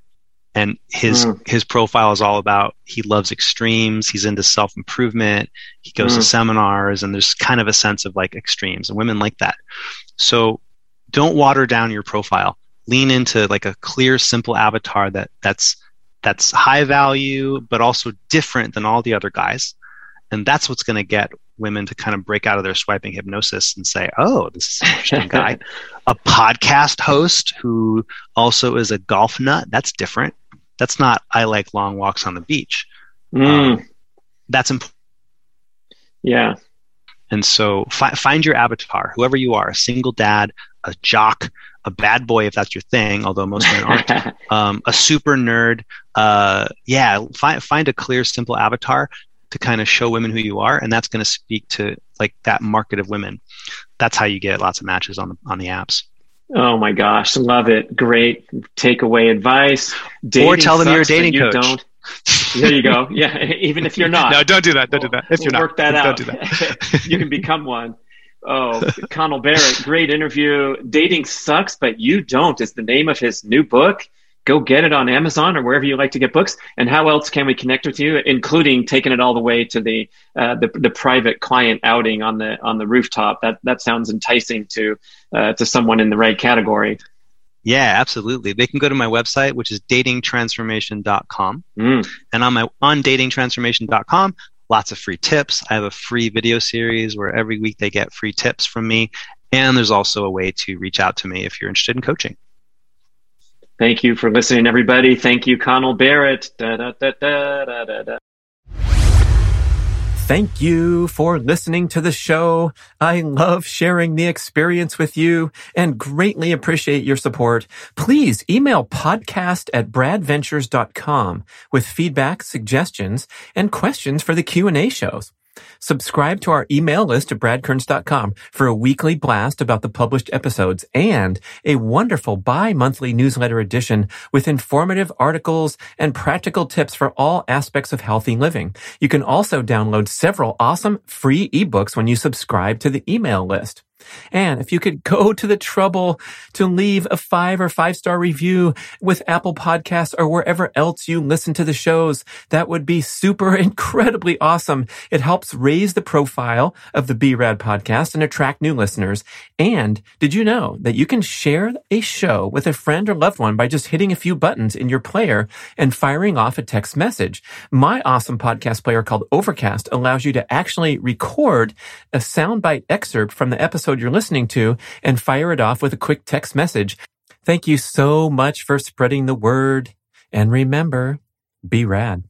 And his mm. his profile is all about, he loves extremes, he's into self-improvement, he goes mm. to seminars, and there's kind of a sense of like extremes, and women like that. So don't water down your profile. Lean into like a clear, simple avatar that that's that's high value, but also different than all the other guys. And that's what's going to get women to kind of break out of their swiping hypnosis and say, oh, this is an interesting guy. A podcast host who also is a golf nut, that's different. That's not, I like long walks on the beach. Mm. Um, that's important. Yeah. And so fi- find your avatar, whoever you are, a single dad, a jock, a bad boy, if that's your thing, although most men aren't, um, a super nerd. Uh, yeah, find, find a clear, simple avatar to kind of show women who you are, and that's going to speak to like that market of women. That's how you get lots of matches on the on the apps. Oh my gosh, love it! Great takeaway advice. Dating or tell them you're a dating you coach. Don't. There you go. Yeah, even if you're not. No, don't do that. Don't do that. If we'll you're not, work that don't out. do that. You can become one. Oh, Connell Barrett, great interview. Dating Sucks, But You Don't is the name of his new book. Go get it on Amazon or wherever you like to get books. And how else can we connect with you, including taking it all the way to the uh, the, the private client outing on the on the rooftop? That that sounds enticing to uh, to someone in the right category. Yeah, absolutely. They can go to my website, which is dating transformation dot com. Mm. And on my on dating transformation dot com, lots of free tips. I have a free video series where every week they get free tips from me. And there's also a way to reach out to me if you're interested in coaching. Thank you for listening, everybody. Thank you, Connell Barrett. Da, da, da, da, da, da, da. Thank you for listening to the show. I love sharing the experience with you and greatly appreciate your support. Please email podcast at brad ventures dot com with feedback, suggestions, and questions for the Q and A shows. Subscribe to our email list at brad kearns dot com for a weekly blast about the published episodes and a wonderful bi-monthly newsletter edition with informative articles and practical tips for all aspects of healthy living. You can also download several awesome free ebooks when you subscribe to the email list. And if you could go to the trouble to leave a five or five star review with Apple Podcasts or wherever else you listen to the shows, that would be super incredibly awesome. It helps raise the profile of the B RAD podcast and attract new listeners. And did you know that you can share a show with a friend or loved one by just hitting a few buttons in your player and firing off a text message? My awesome podcast player called Overcast allows you to actually record a soundbite excerpt from the episode you're listening to and fire it off with a quick text message. Thank you so much for spreading the word. And remember, be rad.